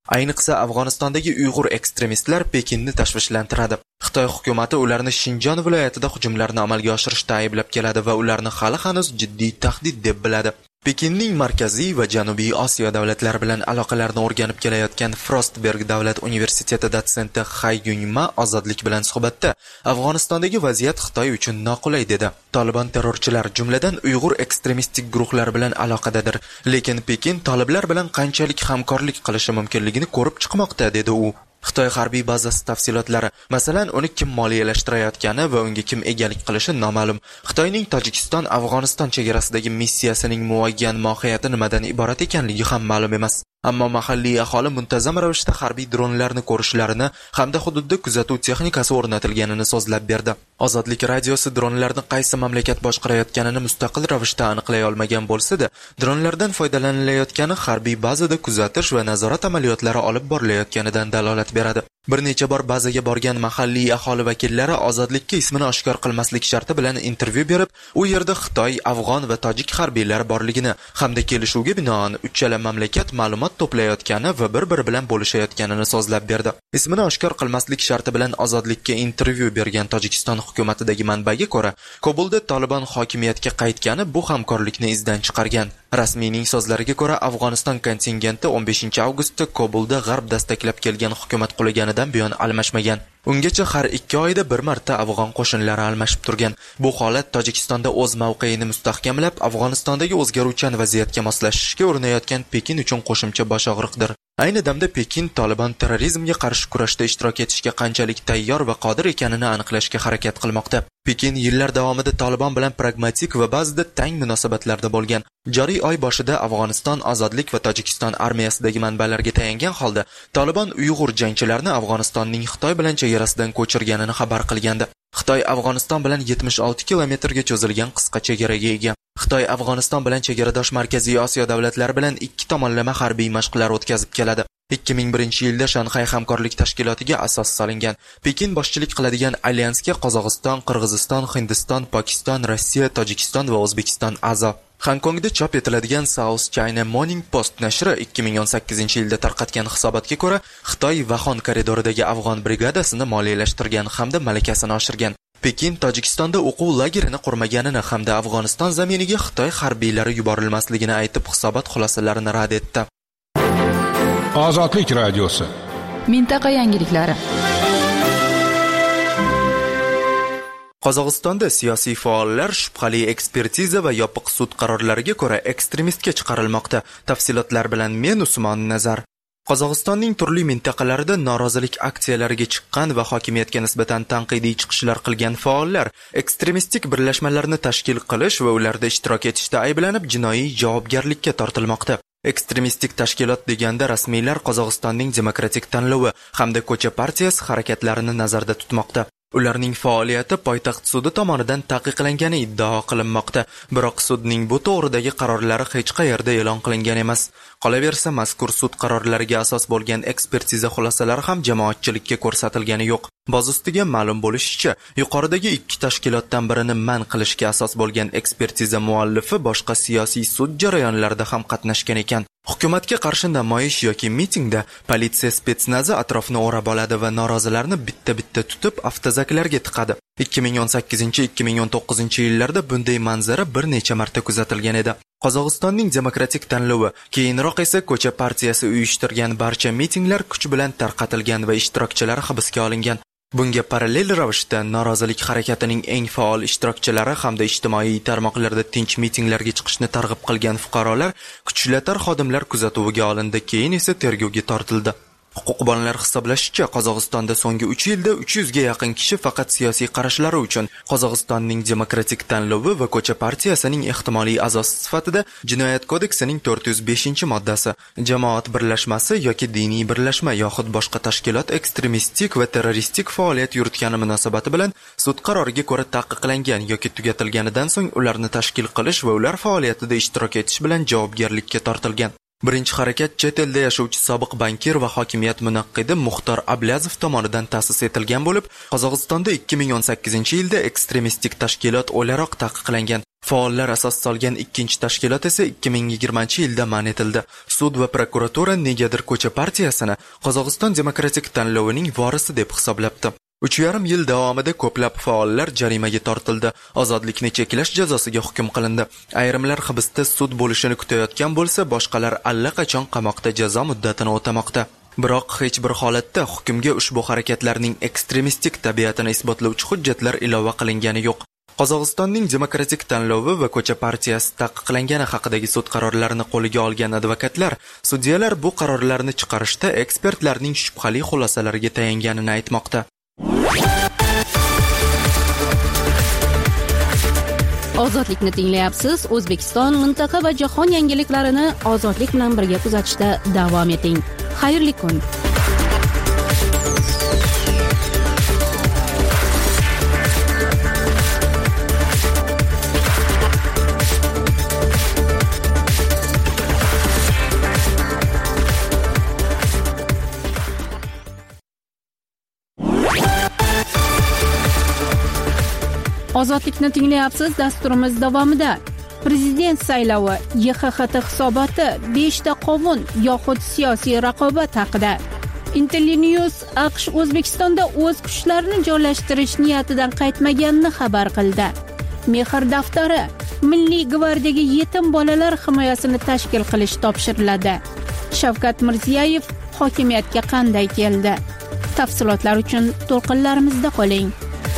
Ayniqsa Afg'onistondagi Uyg'ur ekstremistlar Pekinni tashvishlantiradi. Xitoy hukumatı ularni Shinjon viloyatida hujumlarni amalga oshirishda ayblab keladi va ularni hali hanuz jiddiy tahdid deb biladi. Pekinning Markaziy va Janubiy Osiyo davlatlari bilan aloqalarni o'rganib kelayotgan Frostberg davlat universiteti dotsenti Hay Yunma ozodlik bilan suhbatda Afg'onistondagi vaziyat Xitoy uchun noqulay dedi. Taliban terrorchilar, jumladan Uyg'ur ekstremistik guruhlar bilan aloqadadir, lekin Pekin taliblar bilan qanchalik hamkorlik qilishi mumkinligini ko'rib chiqmoqda dedi u. Xitoy harbiy bazasi tafsilotlari, masalan, uni kim moliyalashtirayotgani va unga kim egalik qilishi noma'lum. Xitoyning Tojikiston Afg'oniston chegarasidagi missiyasining muayyan mohiyati nimadan iborat ekanligi ham ma'lum emas. Ammo mahalliy aholi muntazam ravishda harbiy dronlarni ko'rishlarini hamda hududda kuzatuv texnikasi o'rnatilganini so'zlab berdi. Ozodlik radiosi dronlarni qaysi mamlakat boshqarayotganini mustaqil ravishda aniqlay olmagan bo'lsa-da, dronlardan foydalanilayotgani harbiy bazada kuzatish va nazorat amaliyotlari olib borilayotganidan dalolat beradi. Bir necha bor bazaga borgan mahalliy aholi vakillari ozodlikka ismini oshkor qilmaslik sharti bilan intervyu berib, u yerda Xitoy, Afg'on va Tojik harbiylar borligini hamda kelishuvga binoan uchala mamlakat ma'lumot to'playotgani va bir-biri bilan bo'lishayotganini so'zlab berdi. Ismini oshkor qilmaslik sharti bilan ozodlikka intervyu bergan Tojikiston hukumatidagi manbaga ko'ra, Kobulda Taliban hokimiyatga qaytgani bu hamkorlikni izdan chiqargan. Rasmiyning so'zlariga ko'ra, Afg'oniston kontingenti o'n beshinchi avgustda Kobulda g'arb dastaklab kelgan hukumat qulaganidan buyon almashmagan. Ungacha har ikki oyda bir marta afg'on qo'shinlari almashib turgan. Bu holat Tojikistonda o'z mavqeini mustahkamlab, Afg'onistondagi o'zgaruvchan vaziyatga moslashishga urinayotgan Pekin uchun qo'shimcha boshog'riqdir. Ayni damda Pekin Taliban terrorizmga qarshi kurashda ishtirok etishga qanchalik tayyor va qodir ekanini aniqlashga harakat qilmoqda. Pekin yillar davomida Taliban bilan pragmatik va ba'zida tang munosabatlarda bo'lgan. Joriy oy boshida Afg'oniston ozodlik va Tojikiston armiyasidagi manbalarga tayangan holda Taliban Uyg'ur jangchilarini Afg'onistonning Xitoy bilan chegarasidan ko'chirganini xabar qilgandi. Xitoy Afg'oniston bilan yetmish olti kilometrga cho'zilgan qisqa chegaraga ega. Xitoy Afg'oniston bilan chegaradosh Markaziy Osiyo davlatlari bilan ikki tomonlama harbiy mashqlar o'tkazib keladi. ikki ming birinchi yilda Shanxay hamkorlik tashkilotiga asos solingan. Pekin boshchilik qiladigan alyansga Qozog'iston, Qirg'iziston, Hindiston, Pokiston, Rossiya, Tojikiston va O'zbekiston a'zo. Hongkongda chop etiladigan South China Morning Post nashri ikki ming o'n sakkizinchi yilda tarqatgan hisobotga ko'ra, Xitoy Waxon koridoridagi afg'on brigadasini moliyalashtirgan hamda malakasini oshirgan. Pekin Tojikistonda o'quv lagerini qurmaganini hamda Afg'oniston zaminiga Xitoy harbiylari yuborilmasligini aytib, hisobot xulosalarini rad etdi. Ozodlik radiosi. Mintaqa yangiliklari. Qozog'istonda siyosiy faollar shubhali ekspertiza va yopiq sud qarorlariga ko'ra ekstremistga chiqarilmoqda. Tafsilotlar bilan men Usmon Nazar. Qozog'istonning turli mintaqalarida norozilik aksiyalariga chiqqan va hokimiyatga nisbatan tanqidiy chiqishlar qilgan faollar ekstremistik birlashmalarni tashkil qilish va ularda ishtirok etishda ayblanib jinoiy javobgarlikka tortilmoqda. Ekstremistik tashkilot deganda rasmiylar Qozog'istonning demokratik tanlovi hamda ko'cha partiyasi harakatlarini nazarda tutmoqda. Ularning faoliyati poytaxt sudi tomonidan taqiqlangani iddao qilinmoqda, biroq sudning bu to'g'ridagi qarorlari hech qayerda e'lon qilingan emas. Qolaversa, mazkur sud qarorlariga asos bo'lgan ekspertiza xulosalari ham jamoatchilikka ko'rsatilgani yo'q. Boz ustiga ma'lum bo'lishicha, yuqoridagi ikki tashkilotdan birini man qilishga asos bo'lgan ekspertiza muallifi boshqa siyosiy sud jarayonlarida ham qatnashgan ekan. Hukumatga qarshi namoyish yoki mitingda politsiya spetsnazi atrofni o'rab oladi va norozilarni bitta-bitta tutib avtozaklarga tiqadi. ikki ming o'n sakkizinchi ikki ming o'n to'qqizinchi yillarda bunday manzara bir necha marta kuzatilgan edi. Qozog'istonning demokratik tanlovi, keyinroq esa ko'cha partiyasi uyushtirgan barcha mitinglar kuch bilan tarqatilgan va ishtirokchilari hibsga olingan. Bunga parallel ravishda norozilik harakatining eng faol ishtirokchilari hamda ijtimoiy tarmoqlarda tinch mitinglarga chiqishni targ'ib qilgan fuqarolar kuchlatar xodimlar kuzatuviga olindi, keyin esa tergovga tortildi. Huquqbonlar hisoblashicha, Qozog'istonda so'nggi uch yilda uch yuzga yaqin kishi faqat siyosiy qarashlari uchun Qozog'istonning demokratik tanlovi va ko'cha partiyasining ehtimoliy a'zosi sifatida Jinoyat kodeksining to'rt yuz beshinchi moddasi jamoat birlashmasi yoki diniy birlashma yoxud boshqa tashkilot ekstremistik va terroristik faoliyat yuritgani munosabati bilan sud qaroriga ko'ra taqiqlangan yoki tugatilganidan so'ng ularni tashkil qilish va ular faoliyatida ishtirok etish bilan javobgarlikka tortilgan. Birinchi harakat chet elda yashovchi sobiq bankir va hokimiyat munaqqidi Muxtor Ablazov tomonidan ta'sis etilgan bo'lib, Qozog'istonda ikki ming o'n sakkizinchi yilda ekstremistik tashkilot o'laroq taqiqlangan. Faollar asos solgan ikkinchi tashkilot esa ikki ming yigirmanchi yilda man etildi. Sud va prokuratura negadir ko'cha partiyasini Qozog'iston demokratik tanlovining vorisi deb hisoblabdi. uch yarim yil davomida ko'plab faollar jarimaga tortildi, ozodlikni cheklash jazosiga hukm qilindi. Ayrimlar hibsda sud bo'lishini kutayotgan bo'lsa, boshqalar allaqachon qamoqda jazo muddatini o'tamoqda. Biroq hech bir holatda hukmga ushbu harakatlarning ekstremistik tabiatini isbotlovchi hujjatlar ilova qilingani yo'q. Qozog'istonning demokratik tanlovi va ko'cha partiyasi taqiqlangani haqidagi sud qarorlarini qo'liga olgan advokatlar, sudyalar bu qarorlarni chiqarishda ekspertlarning shubhali xulosalariga tayanganini aytmoqda. Ozodlikni tinglayapsiz. O'zbekiston, mintaqa va jahon yangiliklarini ozodlik bilan birga kuzatishda davom eting. Xayrli kun. Ozodlikni tinglayapsiz. Dasturimiz davomida prezident saylovi, Y X X T hisoboti, beshta qovun yoxud siyosiy raqobat haqida. Intellinews AQSh O'zbekistonda o'z kuchlarini joylashtirish niyatidan qaytmaganini xabar qildi. Mehr daftari, Milliy gvardiyaga yetim bolalar himoyasini tashkil qilish topshiriladi. Shavkat Mirziyoyev hokimiyatga qanday keldi? Tafsilotlar uchun to'lqinlarimizda qoling.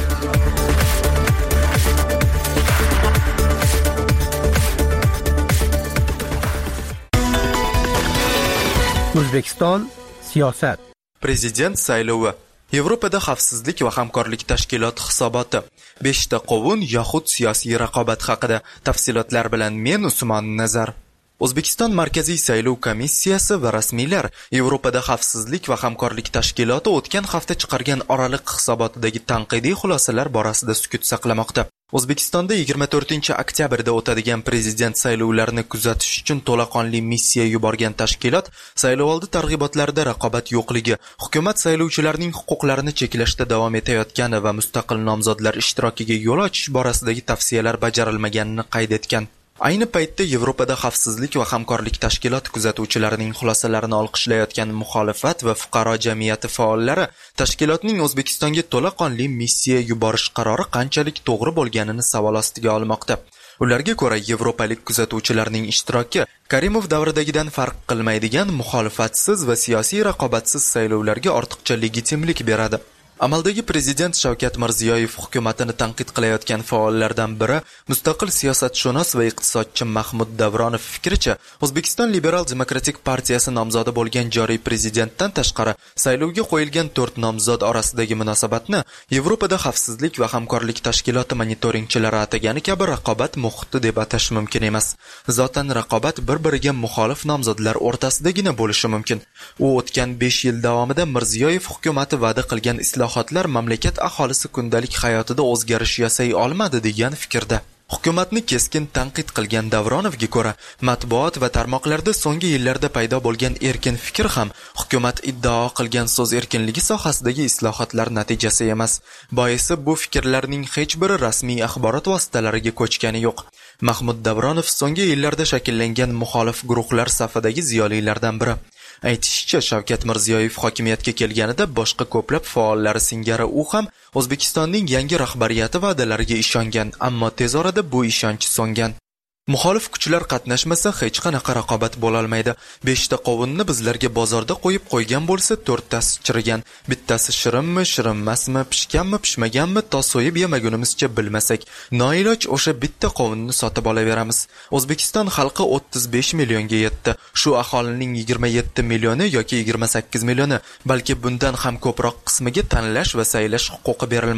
O'zbekiston siyosat. Prezident saylovi, Yevropada xavfsizlik va hamkorlik tashkiloti hisoboti, beshta qovun yoxud siyosiy raqobat haqida. Tafsilotlar bilan men Usmon Nazar. O'zbekiston Markaziy saylov komissiyasi va rasmiylar Yevropada xavfsizlik va hamkorlik tashkiloti o'tgan hafta chiqargan oraliq hisobotidagi tanqidiy xulosalar borasida sukut saqlamoqda. O'zbekistonda yigirma to'rtinchi oktyabrda o'tadigan prezident saylovlarini kuzatish uchun to'laqonli missiya yuborgan tashkilot saylovoldi targ'ibotlarida raqobat yo'qligi, hukumat saylovchilarning huquqlarini cheklashda davom etayotgani va mustaqil nomzodlar ishtirokiga yo'l ochish borasidagi tavsiyalar bajarilmaganini qayd etgan. Ayni paytda Yevropada xavfsizlik va hamkorlik tashkiloti kuzatuvchilarining xulosalarini olqishlayotgan muxolifat va fuqaro jamiyati faollari tashkilotning O'zbekistonga to'laqonli missiya yuborish qarori qanchalik to'g'ri bo'lganini savol ostiga olmoqda. Ularga ko'ra, yevropalik kuzatuvchilarning ishtiroki Karimov davridagidan farq qilmaydigan muxolifatsiz va siyosiy raqobatsiz saylovlarga ortiqcha legitimlik beradi. Amaldagi prezident Shavkat Mirziyoyev hukumatini tanqid qilayotgan faollardan biri mustaqil siyosatshunos va iqtisodchi Mahmud Davronov fikricha, O'zbekiston Liberal Demokratik partiyasi nomzodi bo'lgan joriy prezidentdan tashqari saylovga qo'yilgan to'rt nomzod orasidagi munosabatni Yevropada xavfsizlik va hamkorlik tashkiloti monitoringchilari atagani kabi raqobat muhiti deb atash mumkin emas. Zotan raqobat bir-biriga muxolif nomzodlar o'rtasidagina bo'lishi mumkin. U o'tgan besh yil davomida Mirziyoyev hukumati va'da qilgan islohotlar mamlakat aholisi kundalik hayotida o'zgarish yasay olmadi degan fikrda. Hukumatni keskin tanqid qilgan Davronovga ko'ra, matbuot va tarmoqlarda so'nggi yillarda paydo bo'lgan erkin fikr ham hukumat iddao qilgan so'z erkinligi sohasidagi islohotlar natijasi emas. Boisi bu fikrlarning hech biri rasmiy axborot vositalariga ko'chgani yo'q. Mahmud Davronov so'nggi yillarda shakllangan muxolif guruhlar safidagi ziyolilardan biri. Aytishicha, Shavkat Mirziyoyev hokimiyatga kelganida boshqa ko'plab faollari singari u ham O'zbekistonning yangi rahbariyati va'dalariga ishongan, ammo tez orada bu ishonch so'ngan. Muxolif kuchlar qatnashmasa hech qanaqa raqobat bo'la olmaydi. beshta qovunni bizlarga bozorda qo'yib qo'ygan bo'lsa, to'rttasi chirigan. Bittasi shirinmi, shirinmasmi, pishganmi, pishmaganmi, to so'yib yemagunimizcha bilmasak, noiloj o'sha bitta qovunni sotib olaveramiz. O'zbekiston xalqi o'ttiz besh millionga yetdi. Shu aholining yigirma yetti millioni yoki yigirma sakkiz millioni, balki bundan ham ko'proq qismiga tanlash va saylash huquqi berilmadi.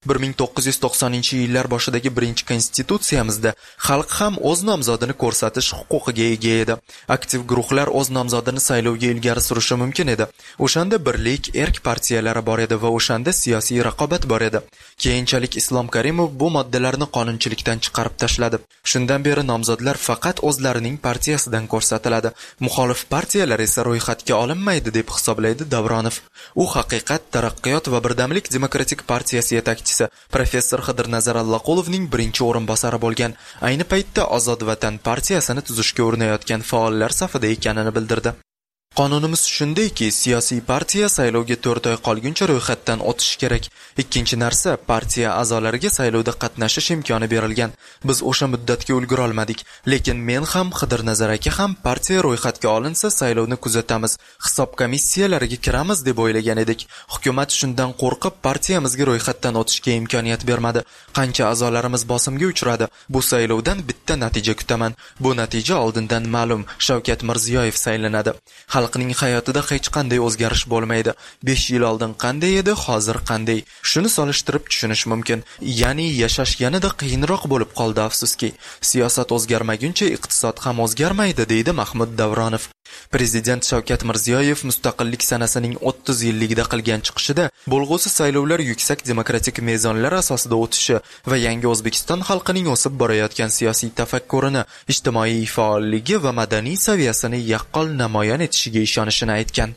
bir ming to'qqiz yuz to'qsoninchi yillar boshidagi birinchi konstitutsiyamizda xalq ham o'z nomzodini ko'rsatish huquqiga ega edi. Aktiv guruhlar o'z nomzodini saylovga ilgari surishi mumkin edi. O'shanda birlik, erk partiyalari bor edi va o'shanda siyosiy raqobat bor edi. Keyinchalik Islom Karimov bu moddalarni qonunchilikdan chiqarib tashladi. Shundan beri nomzodlar faqat o'zlarining partiyasidan ko'rsatiladi. Muxolif partiyalar esa ro'yxatga olinmaydi deb hisoblaydi Davronov. U haqiqat, taraqqiyot va birdamlik demokratik partiyasi yetakchisi professor Xidirnazar Allaqulovning birinchi o'rinbosari bo'lgan. Ayni paytda Ozod Vatan partiyasini tuzishga urinayotgan faollar safida ekanini bildirdi. Qonunimiz shundayki, siyosiy partiya saylovga to'rt oy qolguncha ro'yxatdan o'tishi kerak. Ikkinchi narsa, partiya a'zolariga saylovda qatnashish imkoni berilgan. Biz o'sha muddatga ulgura olmadik, lekin men ham Xidirnazar aka ham partiya ro'yxatga olinsa saylovni kuzatamiz, hisob komissiyalariga kiramiz deb o'ylagan edik. Hukumat shundan qo'rqib partiyamizga ro'yxatdan o'tishga imkoniyat bermadi. Qancha a'zolarimiz bosimga uchradi. Bu saylovdan bitta natija kutaman. Bu natija oldindan ma'lum. Shavkat Mirziyoyev saylanadi. Xalqning hayotida hech qanday o'zgarish bo'lmaydi. besh yil oldin qanday edi, hozir qanday? Shuni solishtirib tushunish mumkin. Ya'ni yashash yanada qiyinroq bo'lib qoldi, afsuski. Siyosat o'zgarmaguncha iqtisod ham o'zgarmaydi, deydi Mahmud Davronov. Prezident Shavkat Mirziyoyev mustaqillik sanasining o'ttiz yilligida qilgan chiqishida bo'lg'usi saylovlar yuksak demokratik mezonlar asosida o'tishi va yangi O'zbekiston xalqining o'sib borayotgan siyosiy tafakkurini, ijtimoiy faolligi va madaniy saviyasini yaqqol namoyon etishiga ishonishini aytgan.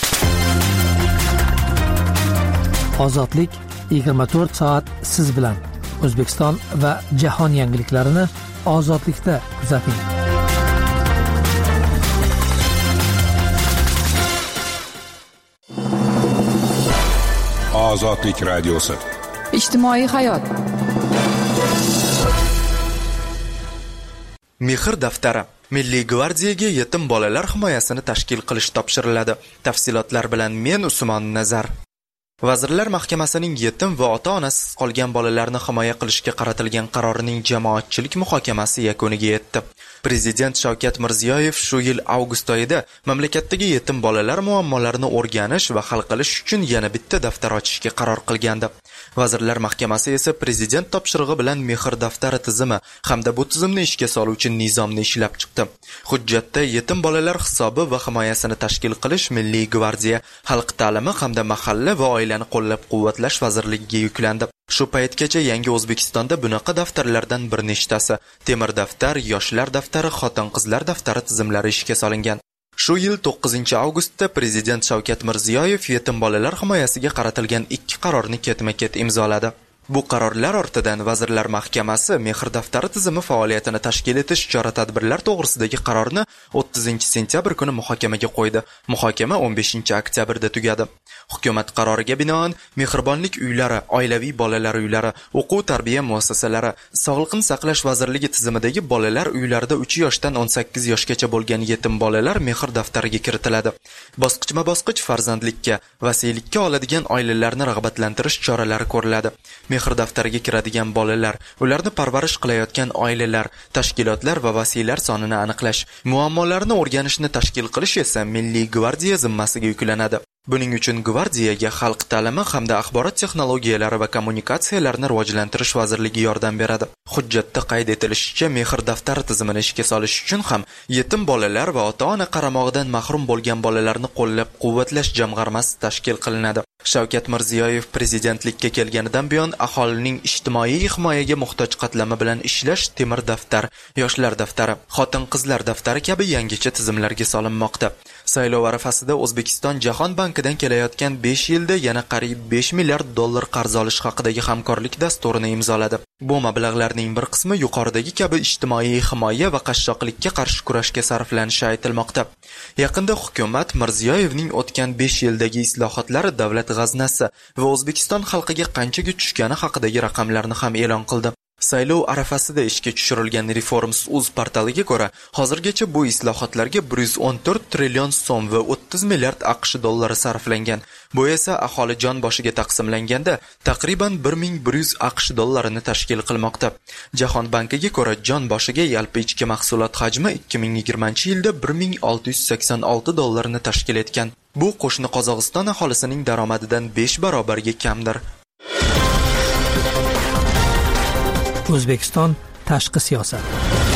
Ozodlik yigirma to'rt soat siz bilan. O'zbekiston va jahon yangiliklarini ozodlikda kuzating. Ozodlik radiosi. Ijtimoiy hayot. Mehr daftari. Milliy gvardiyaga yetim bolalar himoyasini tashkil qilish topshiriladi. Tafsilotlar bilan men Usmon Nazar. Vazirlar Mahkamasining yetim va ota-onasiz qolgan bolalarni himoya qilishga qaratilgan qarorining jamoatchilik muhokamasi yakuniga yetdi. Prezident Shavkat Mirziyoyev shu yil avgust oyida mamlakatdagi yetim bolalar muammolarini o'rganish va hal qilish uchun yana bitta daftar ochishga qaror qilgandi. Vazirlar Mahkamasi esa prezident topshirig'i bilan mehr daftari tizimi hamda bu tizimni ishga soluvchi nizomni ishlab chiqdi. Hujjatda yetim bolalar hisobi va himoyasini tashkil qilish Milliy gvardiya, xalq ta'limi hamda mahalla va oilani qo'llab-quvvatlash vazirligiga yuklandi. Shu paytgacha yangi O'zbekistonda bunaqa daftarlardan bir nechtasi, temir daftar, yoshlar daftari, xotin-qizlar daftari tizimlari ishga solingan. Shu yil to'qqizinchi avgustda Prezident Shavkat Mirziyoyev yetim bolalar himoyasiga qaratilgan ikki qarorni ketma-ket imzoladi. Bu qarorlar ortidan Vazirlar Mahkamasi mehr daftari tizimi faoliyatini tashkil etish chora-tadbirlar to'g'risidagi qarorni o'ttizinchi sentyabr kuni muhokamaga qo'ydi. Muhokama o'n beshinchi oktyabrda tugadi. Hukumat qaroriga binoan mehribonlik uylari, oilaviy bolalar uylari, o'quv-tarbiya muassasalari, Sog'liqni saqlash vazirligi tizimidagi bolalar uylarida uch yoshdan o'n sakkiz yoshgacha bo'lgan yetim bolalar mehr daftariga kiritiladi. Bosqichma-bosqich farzandlikka, vasiylikka oladigan oilalarni rag'batlantirish choralari ko'riladi. Mehr daftariga kiradigan bolalar, ularni parvarish qilayotgan oilalar, tashkilotlar va vasiylar sonini aniqlash, muammolarni o'rganishni tashkil qilish esa Milliy gvardiya zimmasiga yuklanadi. Buning uchun gvardiyaga xalq ta'limi hamda axborot texnologiyalari va kommunikatsiyalarni rivojlantirish vazirligi yordam beradi. Hujjatda qayd etilishicha, mehr daftari tizimini ishga solish uchun ham yetim bolalar va ota-ona qaramog'idan mahrum bo'lgan bolalarni qo'llab-quvvatlash jamg'armasi tashkil qilinadi. Shavkat Mirziyoyev prezidentlikka kelganidan buyon aholining ijtimoiy himoyaga muhtoj qatlami bilan ishlash temir daftar, yoshlar daftari, xotin-qizlar daftari kabi yangicha tizimlarga solinmoqda. Saylov arafasida O'zbekiston Jahon bankidan kelayotgan besh yilda yana qariyb besh milliard dollar qarz olish haqidagi hamkorlik dasturini imzoladi. Bu mablag'larning bir qismi yuqoridagi kabi ijtimoiy himoya va qashshoqlikka qarshi kurashga sarflanishi aytilmoqda. Yaqinda hukumat Mirziyoyevning o'tgan besh yildagi islohotlari davlat g'aznasi va O'zbekiston xalqiga qanchaga tushgani haqidagi raqamlarni ham e'lon qildi. Saylov arafasida ishga tushirilgan Reforms.uz portaliga ko'ra, hozirgacha bu islohotlarga bir yuz o'n to'rt trillion so'm va o'ttiz milliard AQSh dollari sarflangan. Bu esa aholi jon boshiga taqsimlanganda taqriban bir ming bir yuz AQSh dollarini tashkil qilmoqda. Jahon bankiga ko'ra, jon boshiga yalpi ichki mahsulot hajmi ikki ming yigirmanchi yilda bir ming olti yuz sakson olti dollarni tashkil etgan. Bu qo'shni Qozog'iston aholisining daromadidan besh barobarga kamdir. O'zbekiston tashqi siyosat.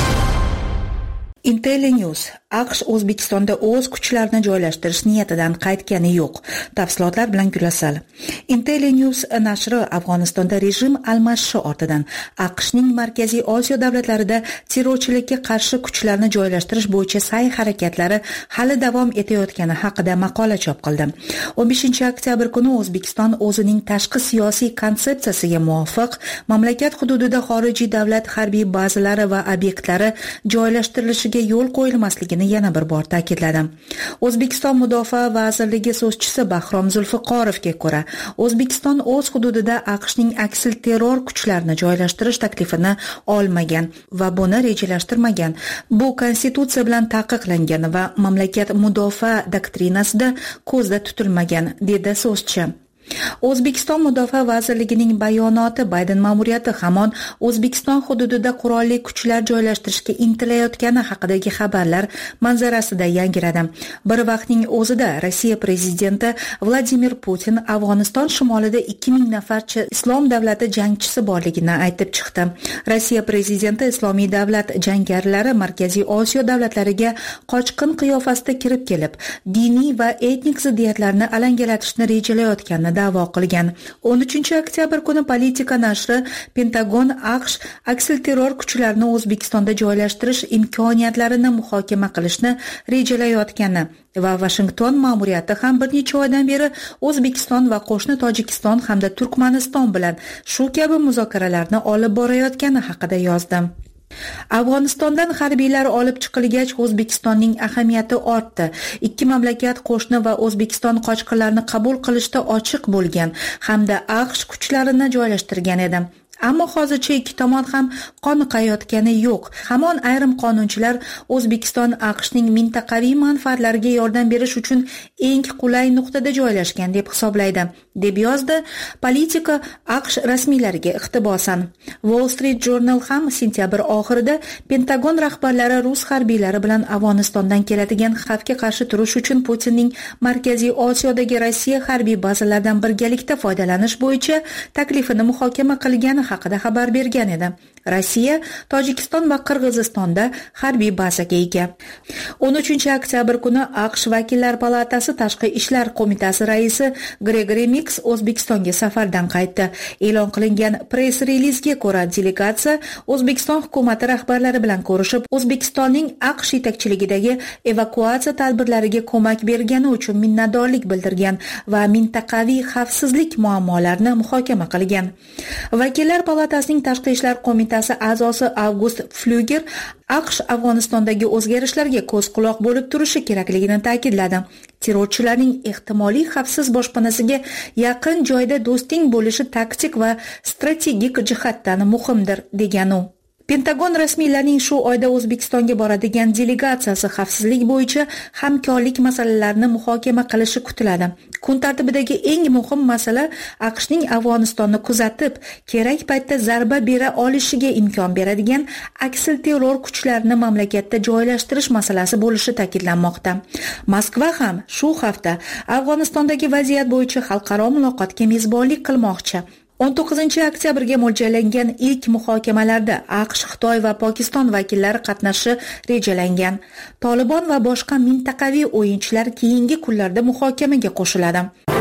Intellinews AQSh O'zbekistonda o'z kuchlarini joylashtirish niyatidan qaytgani yo'q. Tafsilotlar bilan Gulasal. Intellinews nashri Afg'onistonda rejim almashishi ortidan AQShning Markaziy Osiyo davlatlarida terrorchilikka qarshi kuchlarni joylashtirish bo'yicha sa'y-harakatlari hali davom etayotgani haqida maqola chop qildi. o'n beshinchi oktyabr kuni O'zbekiston o'zining tashqi siyosiy konsepsiyasiga muvofiq mamlakat hududida xorijiy davlat harbiy bazalari va obyektlari joylashtirilishiga yo'l qo'yilmasligini yana bir bor ta'kidladi. O'zbekiston Mudofaa vazirligi so'zchisi Bahrom Zulfiqorovga ko'ra, O'zbekiston o'z hududida AQShning aksil terror kuchlarini joylashtirish taklifini olmagan va buni rejalashtirmagan. Bu konstitutsiya bilan taqiqlangan va mamlakat mudofaa doktrinasida ko'zda tutilmagan, dedi so'zchi. O'zbekiston Mudofaa vazirligining bayonoti Bayden ma'muriyati hamon O'zbekiston hududida qurolli kuchlar joylashtirishga intilayotgani haqidagi xabarlar manzarasida yangiradi. Bir vaqtning o'zida Rossiya prezidenti Vladimir Putin Afg'oniston shimolida ikki ming nafarcha islom davlati jangchisi borligini aytib chiqdi. Rossiya prezidenti Islomiy davlat jangarilar Markaziy Osiyo davlatlariga qochqin qiyofasida kirib kelib, diniy va etnik ziddiyatlarni alangalatishni rejalayotganini da'vo qilgan. o'n uchinchi oktyabr kuni Politika nashri Pentagon AQSh aksil terror kuchlarini O'zbekistonda joylashtirish imkoniyatlarini muhokama qilishni rejalayotgani va Washington ma'muriyati ham bir necha oydan beri O'zbekiston va qo'shni Tojikiston hamda Turkmaniston bilan shu kabi muzokaralarni olib borayotgani haqida yozdi. Afg'onistondan harbiylar olib chiqilgach, O'zbekistonning ahamiyati ortdi. Ikki mamlakat qo'shni va O'zbekiston qochqinlarni qabul qilishda ochiq bo'lgan hamda AQSh kuchlarini joylashtirgan edi. Ammo hozircha ikki tomon ham qoniqayotgani yo'q. Hamon ayrim qonunchilar O'zbekiston AQShning mintaqaviy manfaatlariga yordam berish uchun eng qulay nuqtada joylashgan deb hisoblaydi, deb yozdi Politika AQSh rasmiylariga iqtibosan. Wall Street Journal ham sentyabr oxirida Pentagon rahbarlari rus harbiylari bilan Afg'onistondan keladigan xavfga qarshi turish uchun Putinning Markaziy Osiyodagi Rossiya harbiy bazalaridan birgalikda foydalanish bo'yicha taklifini muhokama qilgani haqida xabar bergan edi. Rossiya, Tojikiston va Qirg'izistonda harbiy bazaga ega. o'n uchinchi oktyabr kuni AQSh Vakillar palatasi Tashqi ishlar qo'mitasi raisi Gregory Mix O'zbekistonga safardan qaytdi. E'lon qilingan press-relizga ko'ra, delegatsiya O'zbekiston hukumati rahbarlari bilan ko'rishib, O'zbekistonning AQSh yetakchiligidagi evakuatsiya tadbirlariga ko'mak bergani uchun minnatdorlik bildirgan va mintaqaviy xavfsizlik muammolarini muhokama qilgan. Vakillar palatasining Tashqi ishlar qo'mitasi a'zosi August Pfluger AQSh Afg'onistondagi o'zgarishlarga ko'z quloq bo'lib turishi kerakligini ta'kidladi. Terrorchilarning ehtimoliy xavfsiz boshpanasiga yaqin joyda do'sting bo'lishi taktik va strategik jihatdan muhimdir, degan u. Pentagon rasmiylarining shu oyda O'zbekistonga boradigan delegatsiyasi xavfsizlik bo'yicha hamkorlik masalalarini muhokama qilishi kutiladi. Kun tartibidagi eng muhim masala AQShning Afg'onistonni kuzatib, kerak paytda zarba bera olishiga imkon beradigan aksil terror kuchlarini mamlakatda joylashtirish masalasi bo'lishi ta'kidlanmoqda. Moskva ham shu hafta Afg'onistondagi vaziyat bo'yicha xalqaro muloqotga mezbonlik qilmoqchi. o'n to'qqizinchi oktyabrga mo'ljallangan ilk muhokamalarda AQSh, Xitoy va Pokiston vakillari qatnashishi rejalangan. Tolibon va boshqa mintaqaviy o'yinchilar keyingi kunlarda muhokamaga qo'shiladi.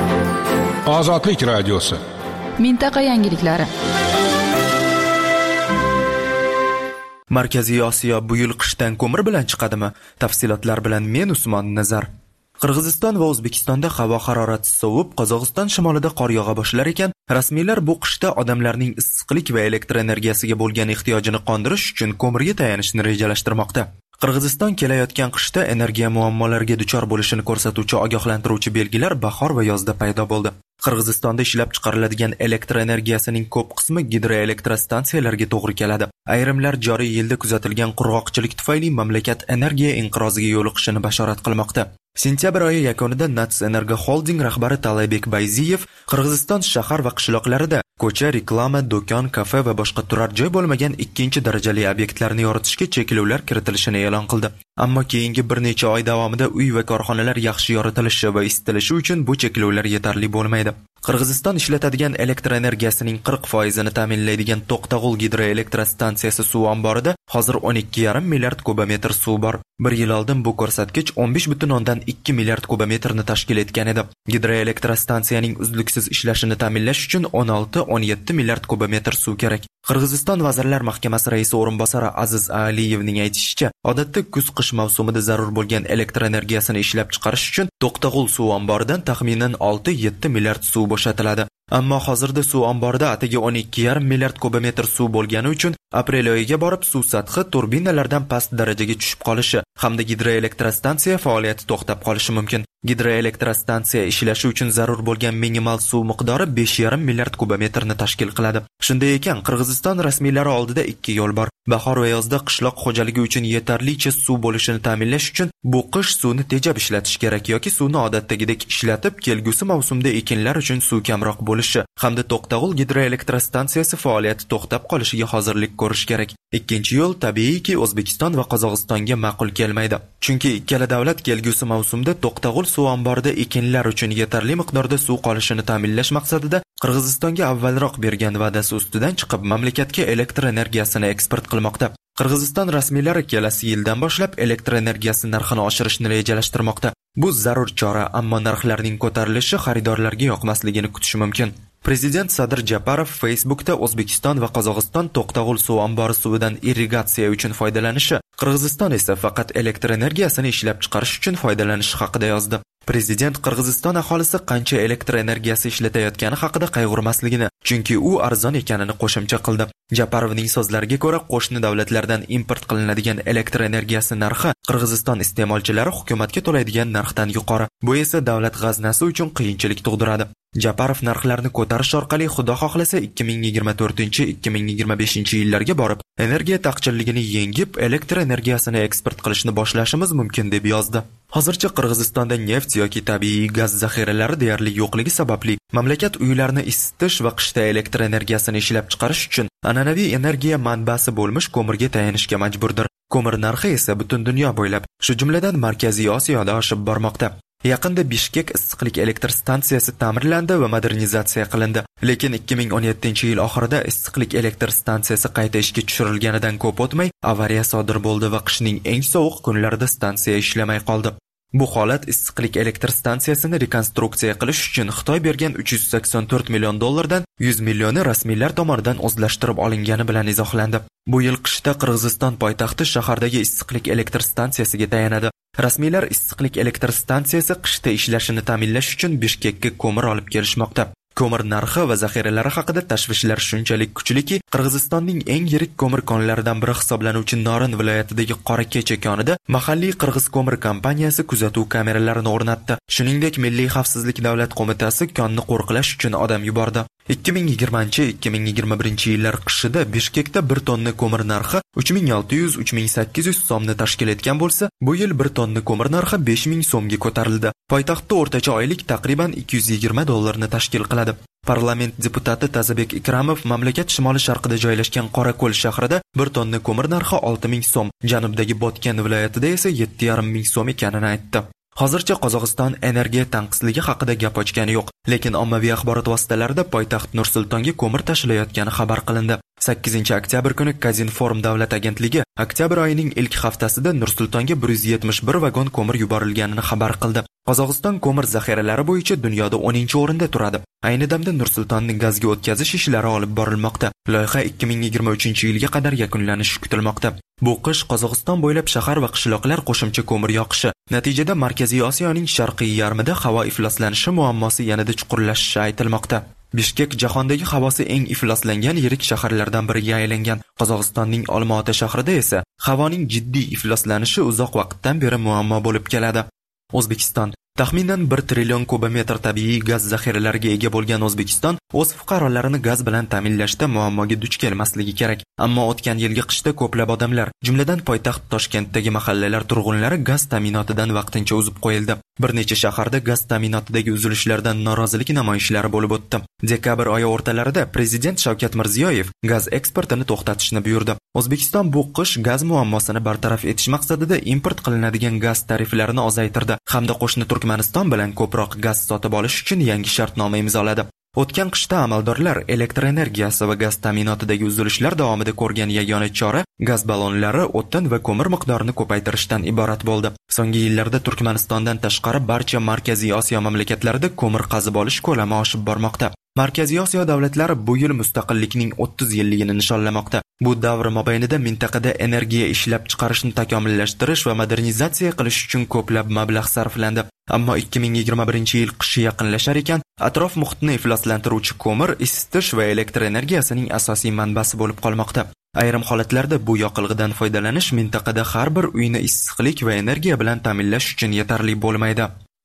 Ozodlik radiosi. Mintaqa yangiliklari. Markaziy Osiyo bu yil qishdan ko'mir bilan chiqadimi? Tafsilotlar bilan men Usmon Nazar. Qirg'iziston va O'zbekistonda havo harorati sovib, Qozog'iston shimolida qor yog'a boshlar ekan, rasmiylar bu qishda odamlarning issiqlik va elektr energiyasiga bo'lgan ehtiyojini qondirish uchun ko'mirga tayanishni rejalashtirmoqda. Qirg'iziston kelayotgan qishda energiya muammolariga duchor bo'lishini ko'rsatuvchi ogohlantiruvchi belgilar bahor va yozda paydo bo'ldi. Qirg'izistonda ishlab chiqariladigan elektr energiyasining ko'p qismi gidroelektrostansiyalarga to'g'ri keladi. Ayrimlar joriy yilda kuzatilgan qurg'oqchilik tufayli mamlakat energiya inqiroziga yo'liqishini bashorat qilmoqda. Sentyabr oyi yakunida Nats Energo Holding rahbari Talabek Bayziyev Qirg'iziston shahar va qishloqlarida ko'cha, reklama, do'kon, kafe va boshqa turar joy bo'lmagan ikkinchi darajali obyektlarni yoritishga cheklovlar kiritilishini e'lon qildi. Ammo keyingi bir necha oy davomida uy va korxonalar yaxshi yoritilishi va isitilishi uchun bu cheklovlar yetarli bo'lmaydi. Qirg'iziston ishlatadigan elektr energiyasining qirq foizini ta'minlaydigan To'qtag'ul gidroelektrostansiyasi suv omborida hozir o'n ikki yarim milliard kubometr suv bor. Bir yil oldin bu ko'rsatkich o'n besh butun o'ndan ikki milliard kubometrni tashkil etgan edi. Gidroelektrostansiyaning uzluksiz ishlashini ta'minlash uchun o'n olti o'n yetti milliard kubometr suv kerak. Qirg'iziston Vazirlar Mahkamasi raisi o'rinbosari Aziz Aliyevning aytishicha, odatda kuz-qish mavsumida zarur bo'lgan elektr energiyasini ishlab chiqarish uchun To'qtag'ul suv omboridan taxminan olti yetti milliard suv bo'shatiladi. Ammo hozirda suv omborida atigi o'n ikki yarim milliard kubometr suv bo'lgani uchun aprel oyiga borib suv sathi turbinalardan past darajaga tushib qolishi hamda gidroelektrostansiya faoliyati to'xtab qolishi mumkin. Gidroelektrostansiya ishlashi uchun zarur bo'lgan minimal suv miqdori besh yarim milliard kubometrni tashkil qiladi. Shunday ekan, Qirg'iziston rasmiylari oldida ikki yo'l bor. Bahor va yozda qishloq xo'jaligi uchun yetarlicha suv bo'lishini ta'minlash uchun bu qish suvni tejab ishlatish kerak yoki suvni odatdagidek ishlatib, kelgusi mavsumda ekinlar uchun suv kamroq bo'lishi hamda To'qtag'ul gidroelektrostansiyasi faoliyati to'xtab qolishiga hozirlik ko'rish kerak. Ikkinchi yo'l tabiiyki O'zbekiston va Qozog'istonga ma'qul kelmaydi. Chunki ikkala davlat kelgusi mavsumda To'qtag'ul suv omborida ekinlar uchun yetarli miqdorda suv qolishini ta'minlash maqsadida Qirg'izistonga avvalroq bergan va'dasi ustidan chiqib mamlakatga elektr energiyasini eksport qilmoqda. Qirg'iziston rasmiylari kelasi yildan boshlab elektr energiyasi narxini oshirishni rejalashtirmoqda. Bu zarur chora, ammo narxlarning ko'tarilishi xaridorlarga yoqmasligini kutish mumkin. Prezident Sadir Japarov Facebookda O'zbekiston va Qozog'iston To'qtag'ul suv ombori suvidan irrigatsiya uchun foydalanishi, Qirg'iziston esa faqat elektr energiyasini ishlab chiqarish uchun foydalanishi haqida yozdi. Prezident Qirg'iziston aholisi qancha elektr energiyasi ishlatayotgani haqida qayg'urmasligini, chunki u arzon ekanini qo'shimcha qildi. Japarovning so'zlariga ko'ra, qo'shni davlatlardan import qilinadigan elektr energiyasi narxi Qirg'iziston iste'molchilari hukumatga to'laydigan narxdan yuqori. Bu esa davlat g'aznasi uchun qiyinchilik tug'diradi. Japarov narxlarni ko'tarish orqali xudo xohlasa ikki ming yigirma to'rtinchi ikki ming yigirma beshinchi yillarga borib, energiya taqchilligini yengib, elektr energiyasini eksport qilishni boshlashimiz mumkin deb yozdi. Hozircha Qirg'izistonda neft yoki tabiiy gaz zaxiralari deyarli yo'qligi sababli mamlakat uylarni isitish va qishda elektr energiyasini ishlab chiqarish uchun an'anaviy energiya manbasi bo'lmish ko'mirga tayanishga majburdir. Ko'mir narxi esa butun dunyo bo'ylab, shu jumladan Markaziy Osiyoda oshib bormoqda. Yaqinda Bishkek issiqlik elektr stansiyasi ta'mirlandi va modernizatsiya qilindi. Lekin ikki ming o'n yettinchi yil oxirida issiqlik elektr stansiyasi qayta ishga tushirilganidan ko'p o'tmay avariya sodir bo'ldi va qishning eng sovuq kunlarida stansiya ishlamay qoldi. Bu holat issiqlik elektr stansiyasini rekonstruksiya qilish uchun Xitoy bergan uch yuz sakson to'rt million dollardan yuz millioni rasmiylar tomonidan o'zlashtirib olingani bilan izohlandi. Bu yil qishda Qirg'iziston poytaxti shahardagi issiqlik elektr stansiyasiga tayanadi. Rasmiylar issiqlik elektr stansiyasi qishda ishlashini ta'minlash uchun Bishkekka ko'mir olib kelishmoqda. Ko'mir narxi va zaxiralari haqida tashvishlar shunchalik kuchliki, Qirg'izistonning eng yirik ko'mir konlaridan biri hisoblanuvchi Norin viloyatidagi Qorakecha konida mahalliy Qirg'iz ko'mir kompaniyasi kuzatuv kameralarini o'rnatdi. Shuningdek, Milliy xavfsizlik davlat qo'mitasi konni qo'riqlash uchun odam yubordi. ikki ming yigirmanchi ikki ming yigirma birinchi yillar qishida Bishkekda bir tonna ko'mir narxi uch ming olti yuz uch ming sakkiz yuz so'mni tashkil etgan bo'lsa, bu yil bir tonna ko'mir narxi besh ming so'mga ko'tarildi. Poytaxtda o'rtacha oylik taqriban ikki yuz yigirma dollarni tashkil qiladi. Parlament deputati Tazabek Ikramov mamlakat shimoli-sharqida joylashgan Qorako'l shahrida bir tonna ko'mir narxi olti ming so'm, janubdagi Botken viloyatida esa yetti yarim ming so'm ekanini aytdi. Hozircha Qozog'iston energiya tanqisligi haqida gap ochgani yo'q, lekin ommaviy axborot vositalarida poytaxt Nur-Sultonga ko'mir tashilayotgani xabar qilindi. sakkizinchi oktyabr kuni Kazinform davlat agentligi oktyabr oyining ilk haftasida Nur-Sultonga bir yuz yetmish bir vagon ko'mir yuborilganini xabar qildi. Qozog'iston ko'mir zaxiralari bo'yicha dunyoda o'ninchi o'rinda turadi. Ayni damda Nur-Sultonni gazga o'tkazish ishlari olib borilmoqda. Loyiha ikki ming yigirma uchinchi yilga qadar yakunlanishi kutilmoqda. Bu qish Qozog'iston bo'ylab shahar va qishloqlar qo'shimcha ko'mir yoqishi, natijada Markaziy Osiyoning sharqiy yarmida havo ifloslanishi muammosi yanada chuqurlashishi aytilmoqda. Bishkek jahondagi havosi eng ifloslangan yirik shaharlardan biriga aylangan. Qozog'istonning Olmaota shahrida esa havoning jiddiy ifloslanishi uzoq vaqtdan beri muammo bo'lib keladi. O'zbekiston taxminan bir trillion kubometr tabiiy gaz zaxiralariga ega bo'lgan O'zbekiston o'z fuqarolarini gaz bilan ta'minlashda muammoga duch kelmasligi kerak. Ammo o'tgan yilgi qishda ko'plab odamlar, jumladan poytaxt Toshkentdagi mahallalar turg'unlari gaz ta'minotidan vaqtincha uzib qo'yildi. Bir necha shaharda gaz ta'minotidagi uzilishlardan norozilik namoyishlari bo'lib o'tdi. Dekabr oyi o'rtalarida Prezident Shavkat Mirziyoyev gaz eksportini to'xtatishni buyurdi. O'zbekiston bu qish gaz muammosini bartaraf etish maqsadida import qilinadigan gaz tariflarini ozaytirdi hamda qo'shni Turkmaniston Turkmaniston bilan ko'proq gaz sotib olish uchun yangi shartnoma imzoladi. O'tgan qishda amaldorlar elektr energiyasi va gaz ta'minotidagi uzilishlar davomida ko'rgan yagona chora gaz ballonlari, o'tin va ko'mir miqdorini ko'paytirishdan iborat bo'ldi. So'nggi yillarda Turkmanistondan tashqari barcha Markaziy Osiyo mamlakatlarida ko'mir qazib olish ko'lami oshib bormoqda. Markaziy Osiyo davlatlari bu yil mustaqillikning o'ttiz yilligini nishonlamoqda. Bu davr mobaynida mintaqada energiya ishlab chiqarishni takomillashtirish va modernizatsiya qilish uchun ko'plab mablag' sarflandi. Ammo ikki ming yigirma birinchi yil qishi yaqinlashar ekan, atrof muhitni ifloslantiruvchi ko'mir, isitish va elektr energiyasining asosiy manbasi bo'lib qolmoqda. Ayrim holatlarda bu yoqilg'idan foydalanish mintaqada har bir uyni issiqlik va energiya bilan ta'minlash uchun yetarli bo'lmaydi.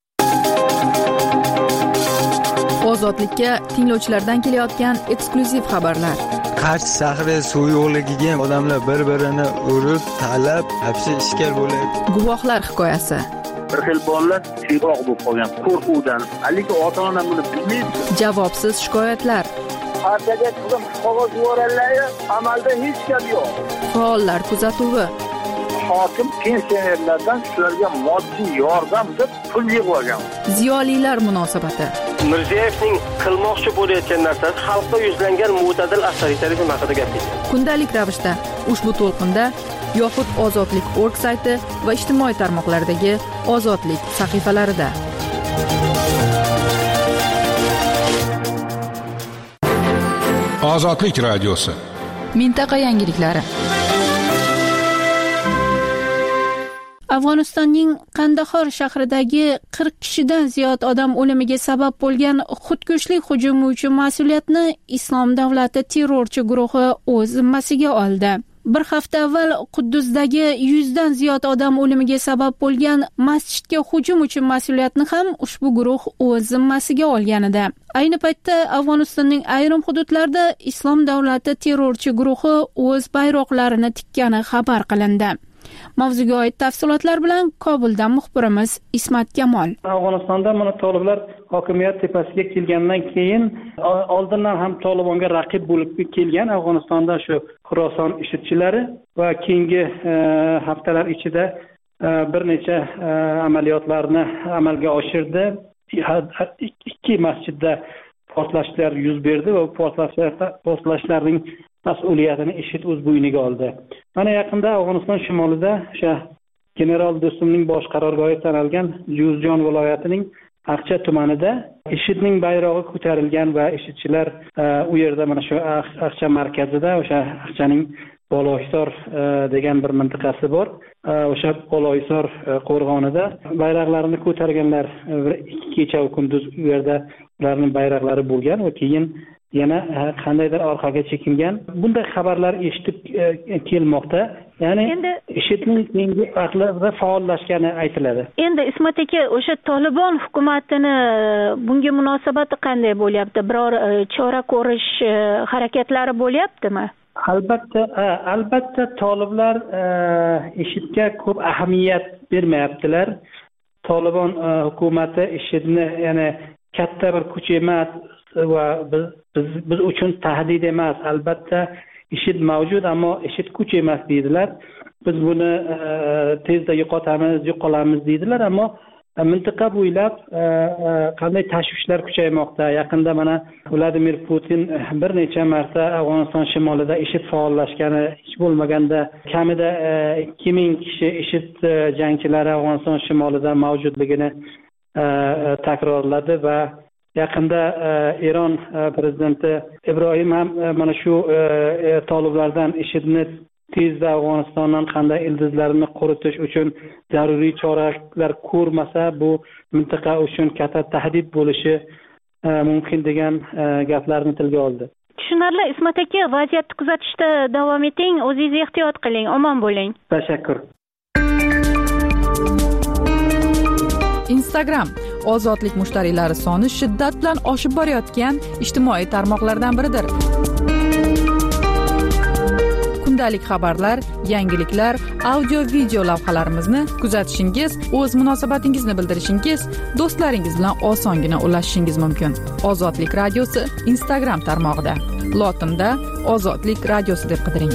Ozodlikka tinglovchilardan kelayotgan eksklyuziv xabarlar. Qarshi shahri suv yo'qligiga odamlar bir-birini urib, talab, hapsi ishkal bo'lyapti. Guvohlar hikoyasi. Bir xil bolalar siyroq bo'lib qolgan qo'rquvdan, haligi ota-ona buni bilmaydi. Javobsiz shikoyatlar. Partiyaga qilib qog'oz yuborganlar, amalda hech gap yo'q. Faollar kuzatuvi. Hokim pensionerlardan shularga moddiy yordam deb pul yig'ib olgan. Ziyolilar munosabati. Mirziyevning qilmoqchi bo'layotgan narsasi xalqqa yuzlangan mo'tadil avtoritarizm haqida gapirdi. Kundalik ravishda ushbu to'lqinda yoxud Ozodlik org sayti va ijtimoiy tarmoqlardagi Ozodlik sahifalarida. Ozodlik radiosi. Mintaqa yangiliklari. Afg'onistonning Qandahor shahridagi qirq kishidan ziyod odam o'limiga sabab bo'lgan xudkushlik hujumi uchun mas'uliyatni Islom davlati terrorchi guruhi o'z zimmasiga oldi. Bir hafta avval Quddusdagi yuzdan ziyod odam o'limiga sabab bo'lgan masjidga hujum uchun mas'uliyatni ham ushbu guruh o'z zimmasiga olgan edi. Ayni paytda Afg'onistonning ayrim hududlarida Islom davlati terrorchi guruhi o'z bayroqlarini tikkani xabar qilindi. Mavzuga oid tafsilotlar bilan Kobuldan muxbirimiz Ismat Kamol. Afg'onistonda mana toliblar hokimiyat tepasiga kelgandan keyin oldindan ham Tolibonga raqib bo'lib kelgan Afg'onistonda shu Xuroson ishchilari va keyingi e, haftalar ichida e, bir necha e, amaliyotlarni amalga oshirdi. Ikki masjidda portlashlar yuz berdi va portlashlar portlashlarning mas'uliyatini IShID o'z bo'yniga oldi. Mana yaqinda Afg'oniston shimolida o'sha general Do'stumning bosh qarorgohi sanalgan Juzjon viloyatining Aqcha tumanida IShIDning bayrog'i ko'tarilgan va IShIDchilar u yerda mana shu Aqcha markazida o'sha Aqchaning Bolohisor degan bir mintaqasi bor. O'sha Bolohisor qo'rg'onida bayroqlarini ko'targanlar kecha va kunduz u yerda ularning bayroqlari bo'lgan va keyin yana qandaydir orqaga chekingan. Bunday xabarlar eshitib kelmoqda. Ya'ni IShIDning keyingi aqlida faollashgani aytiladi. Endi Ismat aka, o'sha Tolibon hukumatini bunga munosabati qanday bo'lyapti? Biror chora ko'rish harakatlari bo'lyaptimi? Albatta, albatta Toliblar IShIDga ko'p ahamiyat bermayaptilar. Tolibon hukumati IShIDni, ya'ni katta bir kuch emas va biz biz biz uchun tahdid emas. Albatta IShID mavjud, ammo IShID kuch emas deydilar. Biz buni tezda yo'qotamiz, yo'qolamiz deydilar, ammo mintaqa bo'ylab qanday tashvishlar kuchaymoqda. Yaqinda mana Vladimir Putin bir necha marta Afg'oniston shimolida IShID faollashgani, hech bo'lmaganda kamida ikki ming kishi IShID jangchilari Afg'oniston shimolida mavjudligini takrorladi va yaqinda Eron prezidenti Ibrohim ham mana shu toliblardan IShIDni tezda Afg'onistondan qanday ildizlarini quritish uchun zaruriy choralar ko'rmasa, bu mintaqa uchun katta tahdid bo'lishi mumkin degan gaplarni tilga oldi. Tushunarli. Ismat aka, vaziyatni kuzatishda davom eting, o'zingiz ehtiyot qiling, omon bo'ling. Tashakkur. Instagram ozodlik mushtariylari soni shiddat bilan oshib borayotgan ijtimoiy tarmoqlardan biridir. Kundalik xabarlar, yangiliklar, audio-video lavhalarimizni kuzatishingiz, o'z munosabatingizni bildirishingiz, do'stlaringiz bilan osongina ulashishingiz mumkin. Ozodlik radiosi Instagram tarmog'ida. Lotinda Ozodlik radiosi deb qidiring.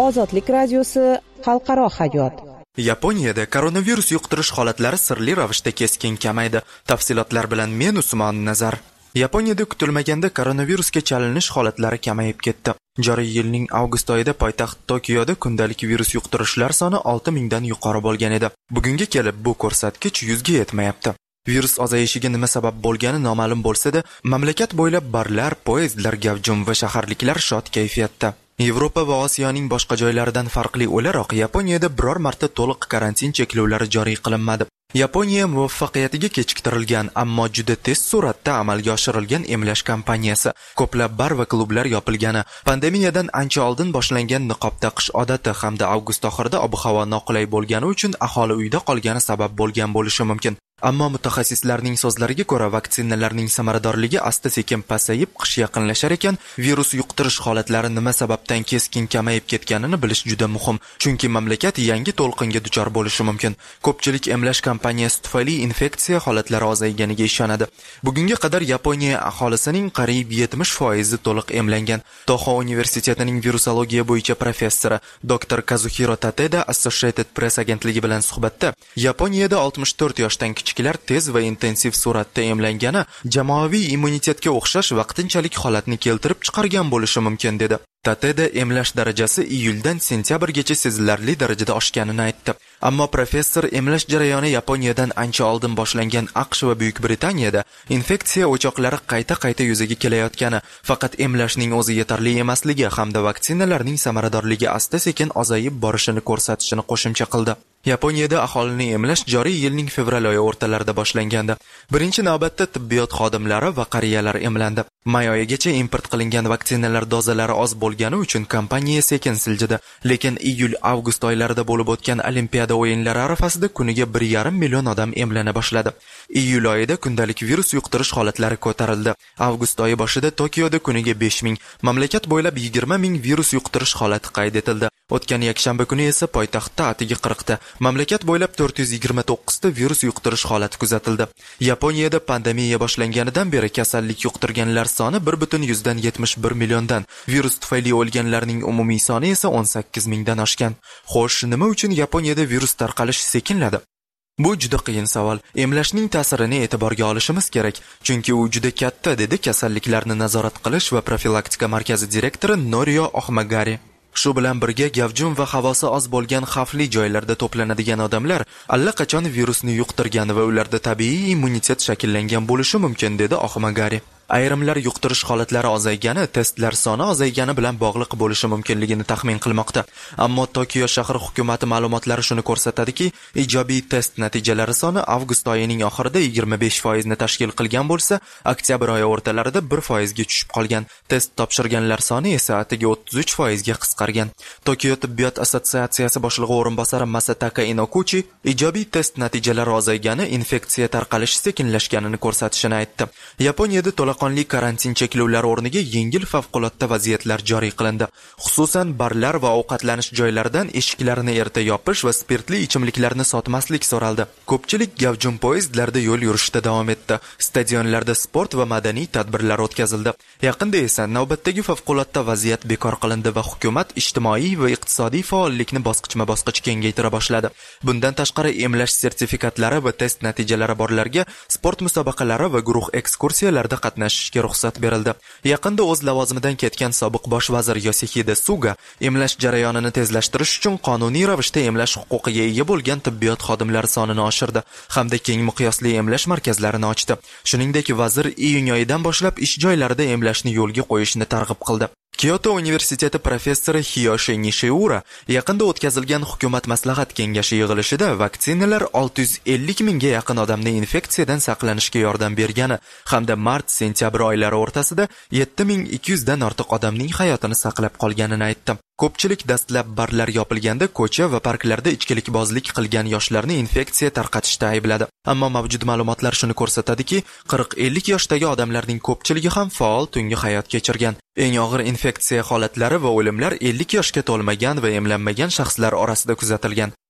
Ozodlik radiosi xalqaro hayot. Yaponiyada koronavirus yuqtirish holatlari sirli ravishda keskin kamaydi. Tafsilotlar bilan men Usmon Nazar. Yaponiyada kutilmaganda koronavirusga chalinish holatlari kamayib ketdi. Joriy yilning avgust oyida poytaxt Tokioda kundalik virus yuqtirishlar soni olti mingdan yuqori bo'lgan edi. Bugunga kelib bu ko'rsatkich yuzga yetmayapti. Virus ozayishiga nima sabab bo'lgani noma'lum bo'lsa-da, mamlakat bo'ylab barlar, poyezdlar gavjum va shaharliklar shod kayfiyatda. Yevropa va Osiyoning boshqa joylaridan farqli o'laroq Yaponiyada biror marta to'liq karantin cheklovlari joriy qilinmadi. Yaponiya muvaffaqiyatiga kechiktirilgan, ammo juda tez sur'atda amalga oshirilgan emlash kampaniyasi, ko'plab bar va klublar yopilgani, pandemiyadan ancha oldin boshlangan niqob taqish odati hamda avgust oxirida ob-havo noqulay bo'lgani uchun aholi uyda qolgani sabab bo'lgan bo'lishi mumkin. Ammo mutaxassislarning so'zlariga ko'ra, vaksinalarning samaradorligi asta-sekin pasayib, qish yaqinlashar ekan, virus yuqtirish holatlari nima sababdan keskin kamayib ketganini bilish juda muhim, chunki mamlakat yangi to'lqinga duchor bo'lishi mumkin. Ko'pchilik emlash kampaniyasi tufayli infeksiya holatlari ozayganiga ishonadi. Bugunga qadar Yaponiya aholisining qariyb yetmish foizi to'liq emlangan. Toho universitetining virusologiya bo'yicha professori doktor Kazuhiro Tateda Associated Press agentligi bilan suhbatda Yaponiyada oltmish to'rt yoshdan kichiklar tez va intensiv suratda emlangani jamoaviy immunitetga o'xshash vaqtinchalik holatni keltirib chiqargan bo'lishi mumkin dedi. Tateda emlash darajasi iyuldan sentyabrgacha sezilarli darajada oshganini aytdi. Ammo professor emlash jarayoni Yaponiyadan ancha oldin boshlangan AQSh va Buyuk Britaniyada infeksiya o'choqlari qayta-qayta yuzaga kelayotgani, faqat emlashning o'zi yetarli emasligi hamda vaksinalarning samaradorligi asta-sekin ozayib borishini ko'rsatishini qo'shimcha qildi. Yaponiyada aholini emlash joriy yilning fevral oyi o'rtalarida boshlangandi. Birinchi navbatda tibbiyot xodimlari va qariyalar emlandi. May oyigacha import qilingan vaksinalar dozalari oz bo'lgani uchun kompaniya sekin siljidi, lekin iyul-avgust oylarida bo'lib o'tgan Olimpiada o'yinlari arafasida kuniga bir yarim million odam emlana boshladi. Iyul oyida kundalik virus yuqtirish holatlari ko'tarildi. Avgust oyi boshida Tokioda kuniga besh ming, mamlakat bo'ylab yigirma ming virus yuqtirish holati qayd etildi. O'tgan yakshanba kuni esa poytaxtda atigi qirq ta, mamlakat bo'ylab to'rt yuz yigirma to'qqiz ta virus yuqtirish holati kuzatildi. Yaponiyada pandemiya boshlanganidan beri kasallik yuqtirganlar soni bir butun yuzdan yetmish bir milliondan, virus tufayli o'lganlarning umumiy soni esa o'n sakkiz mingdan oshgan. Xo'sh, nima uchun Yaponiyada virus tarqalishi sekinladi? Bu juda qiyin savol. Emlashning ta'sirini e'tiborga olishimiz kerak, chunki u juda katta, dedi kasalliklarni nazorat qilish va profilaktika markazi direktori Norio Ohmagari. Shu bilan birga gavjum va havosi oz bo'lgan xavfli joylarda to'planadigan odamlar allaqachon virusni yuqtirgan va ularda tabiiy immunitet shakllangan bo'lishi mumkin, dedi Ohmagari. Ayrimlar yuqtirish holatlari ozaygani, testlar soni ozaygani bilan bog'liq bo'lishi mumkinligini taxmin qilmoqda. Ammo Tokio shahar hukumati ma'lumotlari shuni ko'rsatadiki, ijobiy test natijalari soni avgust oyining oxirida yigirma besh foiz ni tashkil qilgan bo'lsa, oktyabr oyi o'rtalarida bir foiz ga tushib qolgan. Test topshirganlar soni esa atigi o'ttiz uch foiz ga qisqargan. Tokio tibbiyot assotsiatsiyasi boshlig'i o'rinbosari Masataka Inokuchi ijobiy test natijalari ozaygani infeksiya tarqalishi sekinlashganini ko'rsatishini aytdi. Yaponiyada to'laqonli karantin cheklovlari o'rniga yengil favqulodda vaziyatlar joriy qilindi. Xususan, barlar va ovqatlanish joylaridan eshiklarini erta yopish va spirtli ichimliklarni sotmaslik so'raldi. Ko'pchilik gavjum poyezdlarda yo'l yurishda davom etdi. Stadionlarda sport va madaniy tadbirlar o'tkazildi. Yaqinda esa navbatdagi favqulodda vaziyat bekor qilindi va hukumat ijtimoiy va iqtisodiy faollikni bosqichma-bosqich kengaytira boshladi. Bundan tashqari emlash sertifikatlari va test natijalari borlarga sport musobaqalari va guruh ekskursiyalarida qatnashishga ruxsat berildi. Yaqinda o'z lavozimidan ketgan sobiq bosh vazir Yoshihide Suga emlash jarayonini tezlashtirish uchun qonuniy ravishda emlash huquqiga ega bo'lgan tibbiyot xodimlari sonini oshirdi hamda keng miqyosli emlash markazlarini ochdi. Shuningdek, vazir iyun oyidan boshlab ish joylarida emlashni yo'lga qo'yishni targ'ib qildi. Kyoto universiteti professori Hiyoshi Nishiura yaqinda o'tkazilgan hukumat maslahat kengashi yig'ilishida vaksinalar olti yuz ellik mingga yaqin odamni infeksiyadan saqlanishga yordam bergani hamda mart-sentyabr oylari o'rtasida yetti ming ikki yuz dan ortiq odamning hayotini saqlab qolganini aytdi. Ko'pchilik dastlab barlar yopilganda ko'cha va parklarda ichkilikbozlik qilgan yoshlarni infeksiya tarqatishda aybladi. Ammo mavjud ma'lumotlar shuni ko'rsatadiki, qirq ellik yoshdagi odamlarning ko'pchiligi ham faol tungi hayot kechirgan. Eng og'ir infeksiya holatlari va o'limlar ellik yoshga to'lmagan va emlanmagan shaxslar orasida kuzatilgan.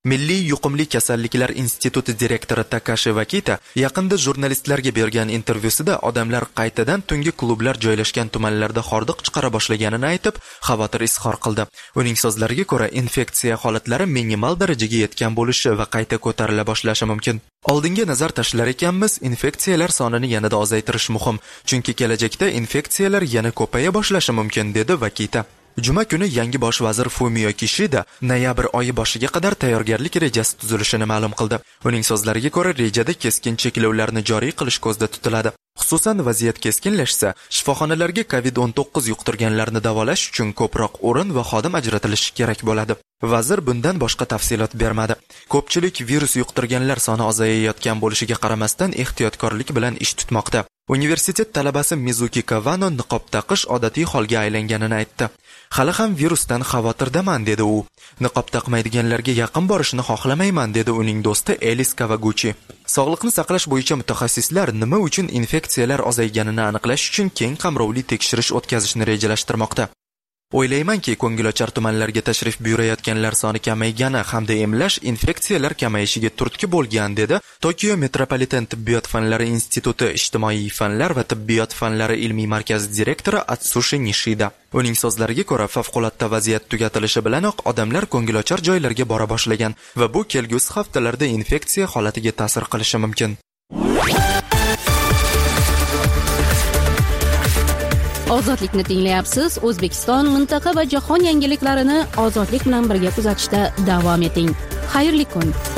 Milliy yuqumli kasalliklar instituti direktori Takashi Wakita yaqinda jurnalistlarga bergan intervyusida odamlar qaytadan tungi klublar joylashgan tumanlarda hordiq chiqara boshlaganini aytib, xavotir izhor qildi. Uning so'zlariga ko'ra, infeksiya holatlari minimal darajaga yetgan bo'lishi va qayta ko'tarila boshlashi mumkin. Oldinga nazar tashlar ekanmiz, infeksiyalar sonini yanada ozaytirish muhim, chunki kelajakda infeksiyalar yana ko'paya boshlashi mumkin, dedi Wakita. Juma kuni yangi bosh vazir Fumio Kishida noyabr oyi boshiga qadar tayyorgarlik rejasi tuzilishini ma'lum qildi. Uning so'zlariga ko'ra, rejada keskin cheklovlarni joriy qilish ko'zda tutiladi. Xususan, vaziyat keskinlashsa, shifoxonalarga kovid o'n to'qqiz yuqtirganlarni davolash uchun ko'proq o'rin va xodim ajratilishi kerak bo'ladi. Vazir bundan boshqa tafsilot bermadi. Ko'pchilik virus yuqtirganlar soni ozayayotgan bo'lishiga qaramasdan ehtiyotkorlik bilan ish tutmoqda. Universitet talabasi Mizuki Kawano niqob taqish odatiy holga aylanganini aytdi. Hali ham virusdan xavotirdaman, dedi u. Niqob taqmaydiganlarga yaqin borishni xohlamayman, dedi uning do'sti Elis Kawaguchi. Sog'liqni saqlash bo'yicha mutaxassislar nima uchun infeksiyalar ozayganini aniqlash uchun keng qamrovli tekshirish o'tkazishni rejalashtirmoqda. O'ylaymanki, ko'ngilochar tumanlarga tashrif buyurayotganlar soni kamaygani hamda emlash infeksiyalar kamayishiga turtki bo'lgan, dedi Tokio Metropolitan tibbiyot fanlari instituti ijtimoiy fanlar va tibbiyot fanlari ilmiy markazi direktori Atsushi Nishida. Uning so'zlariga ko'ra, favqulodda vaziyat tugatilishi bilanoq odamlar ko'ngilochar joylarga bora boshlagan va bu kelgusi haftalarda infeksiya holatiga ta'sir qilishi mumkin. Ozodlikni tinglayapsiz. O'zbekiston, mintaqa va jahon yangiliklarini ozodlik bilan birga kuzatishda davom eting. Xayrli kun.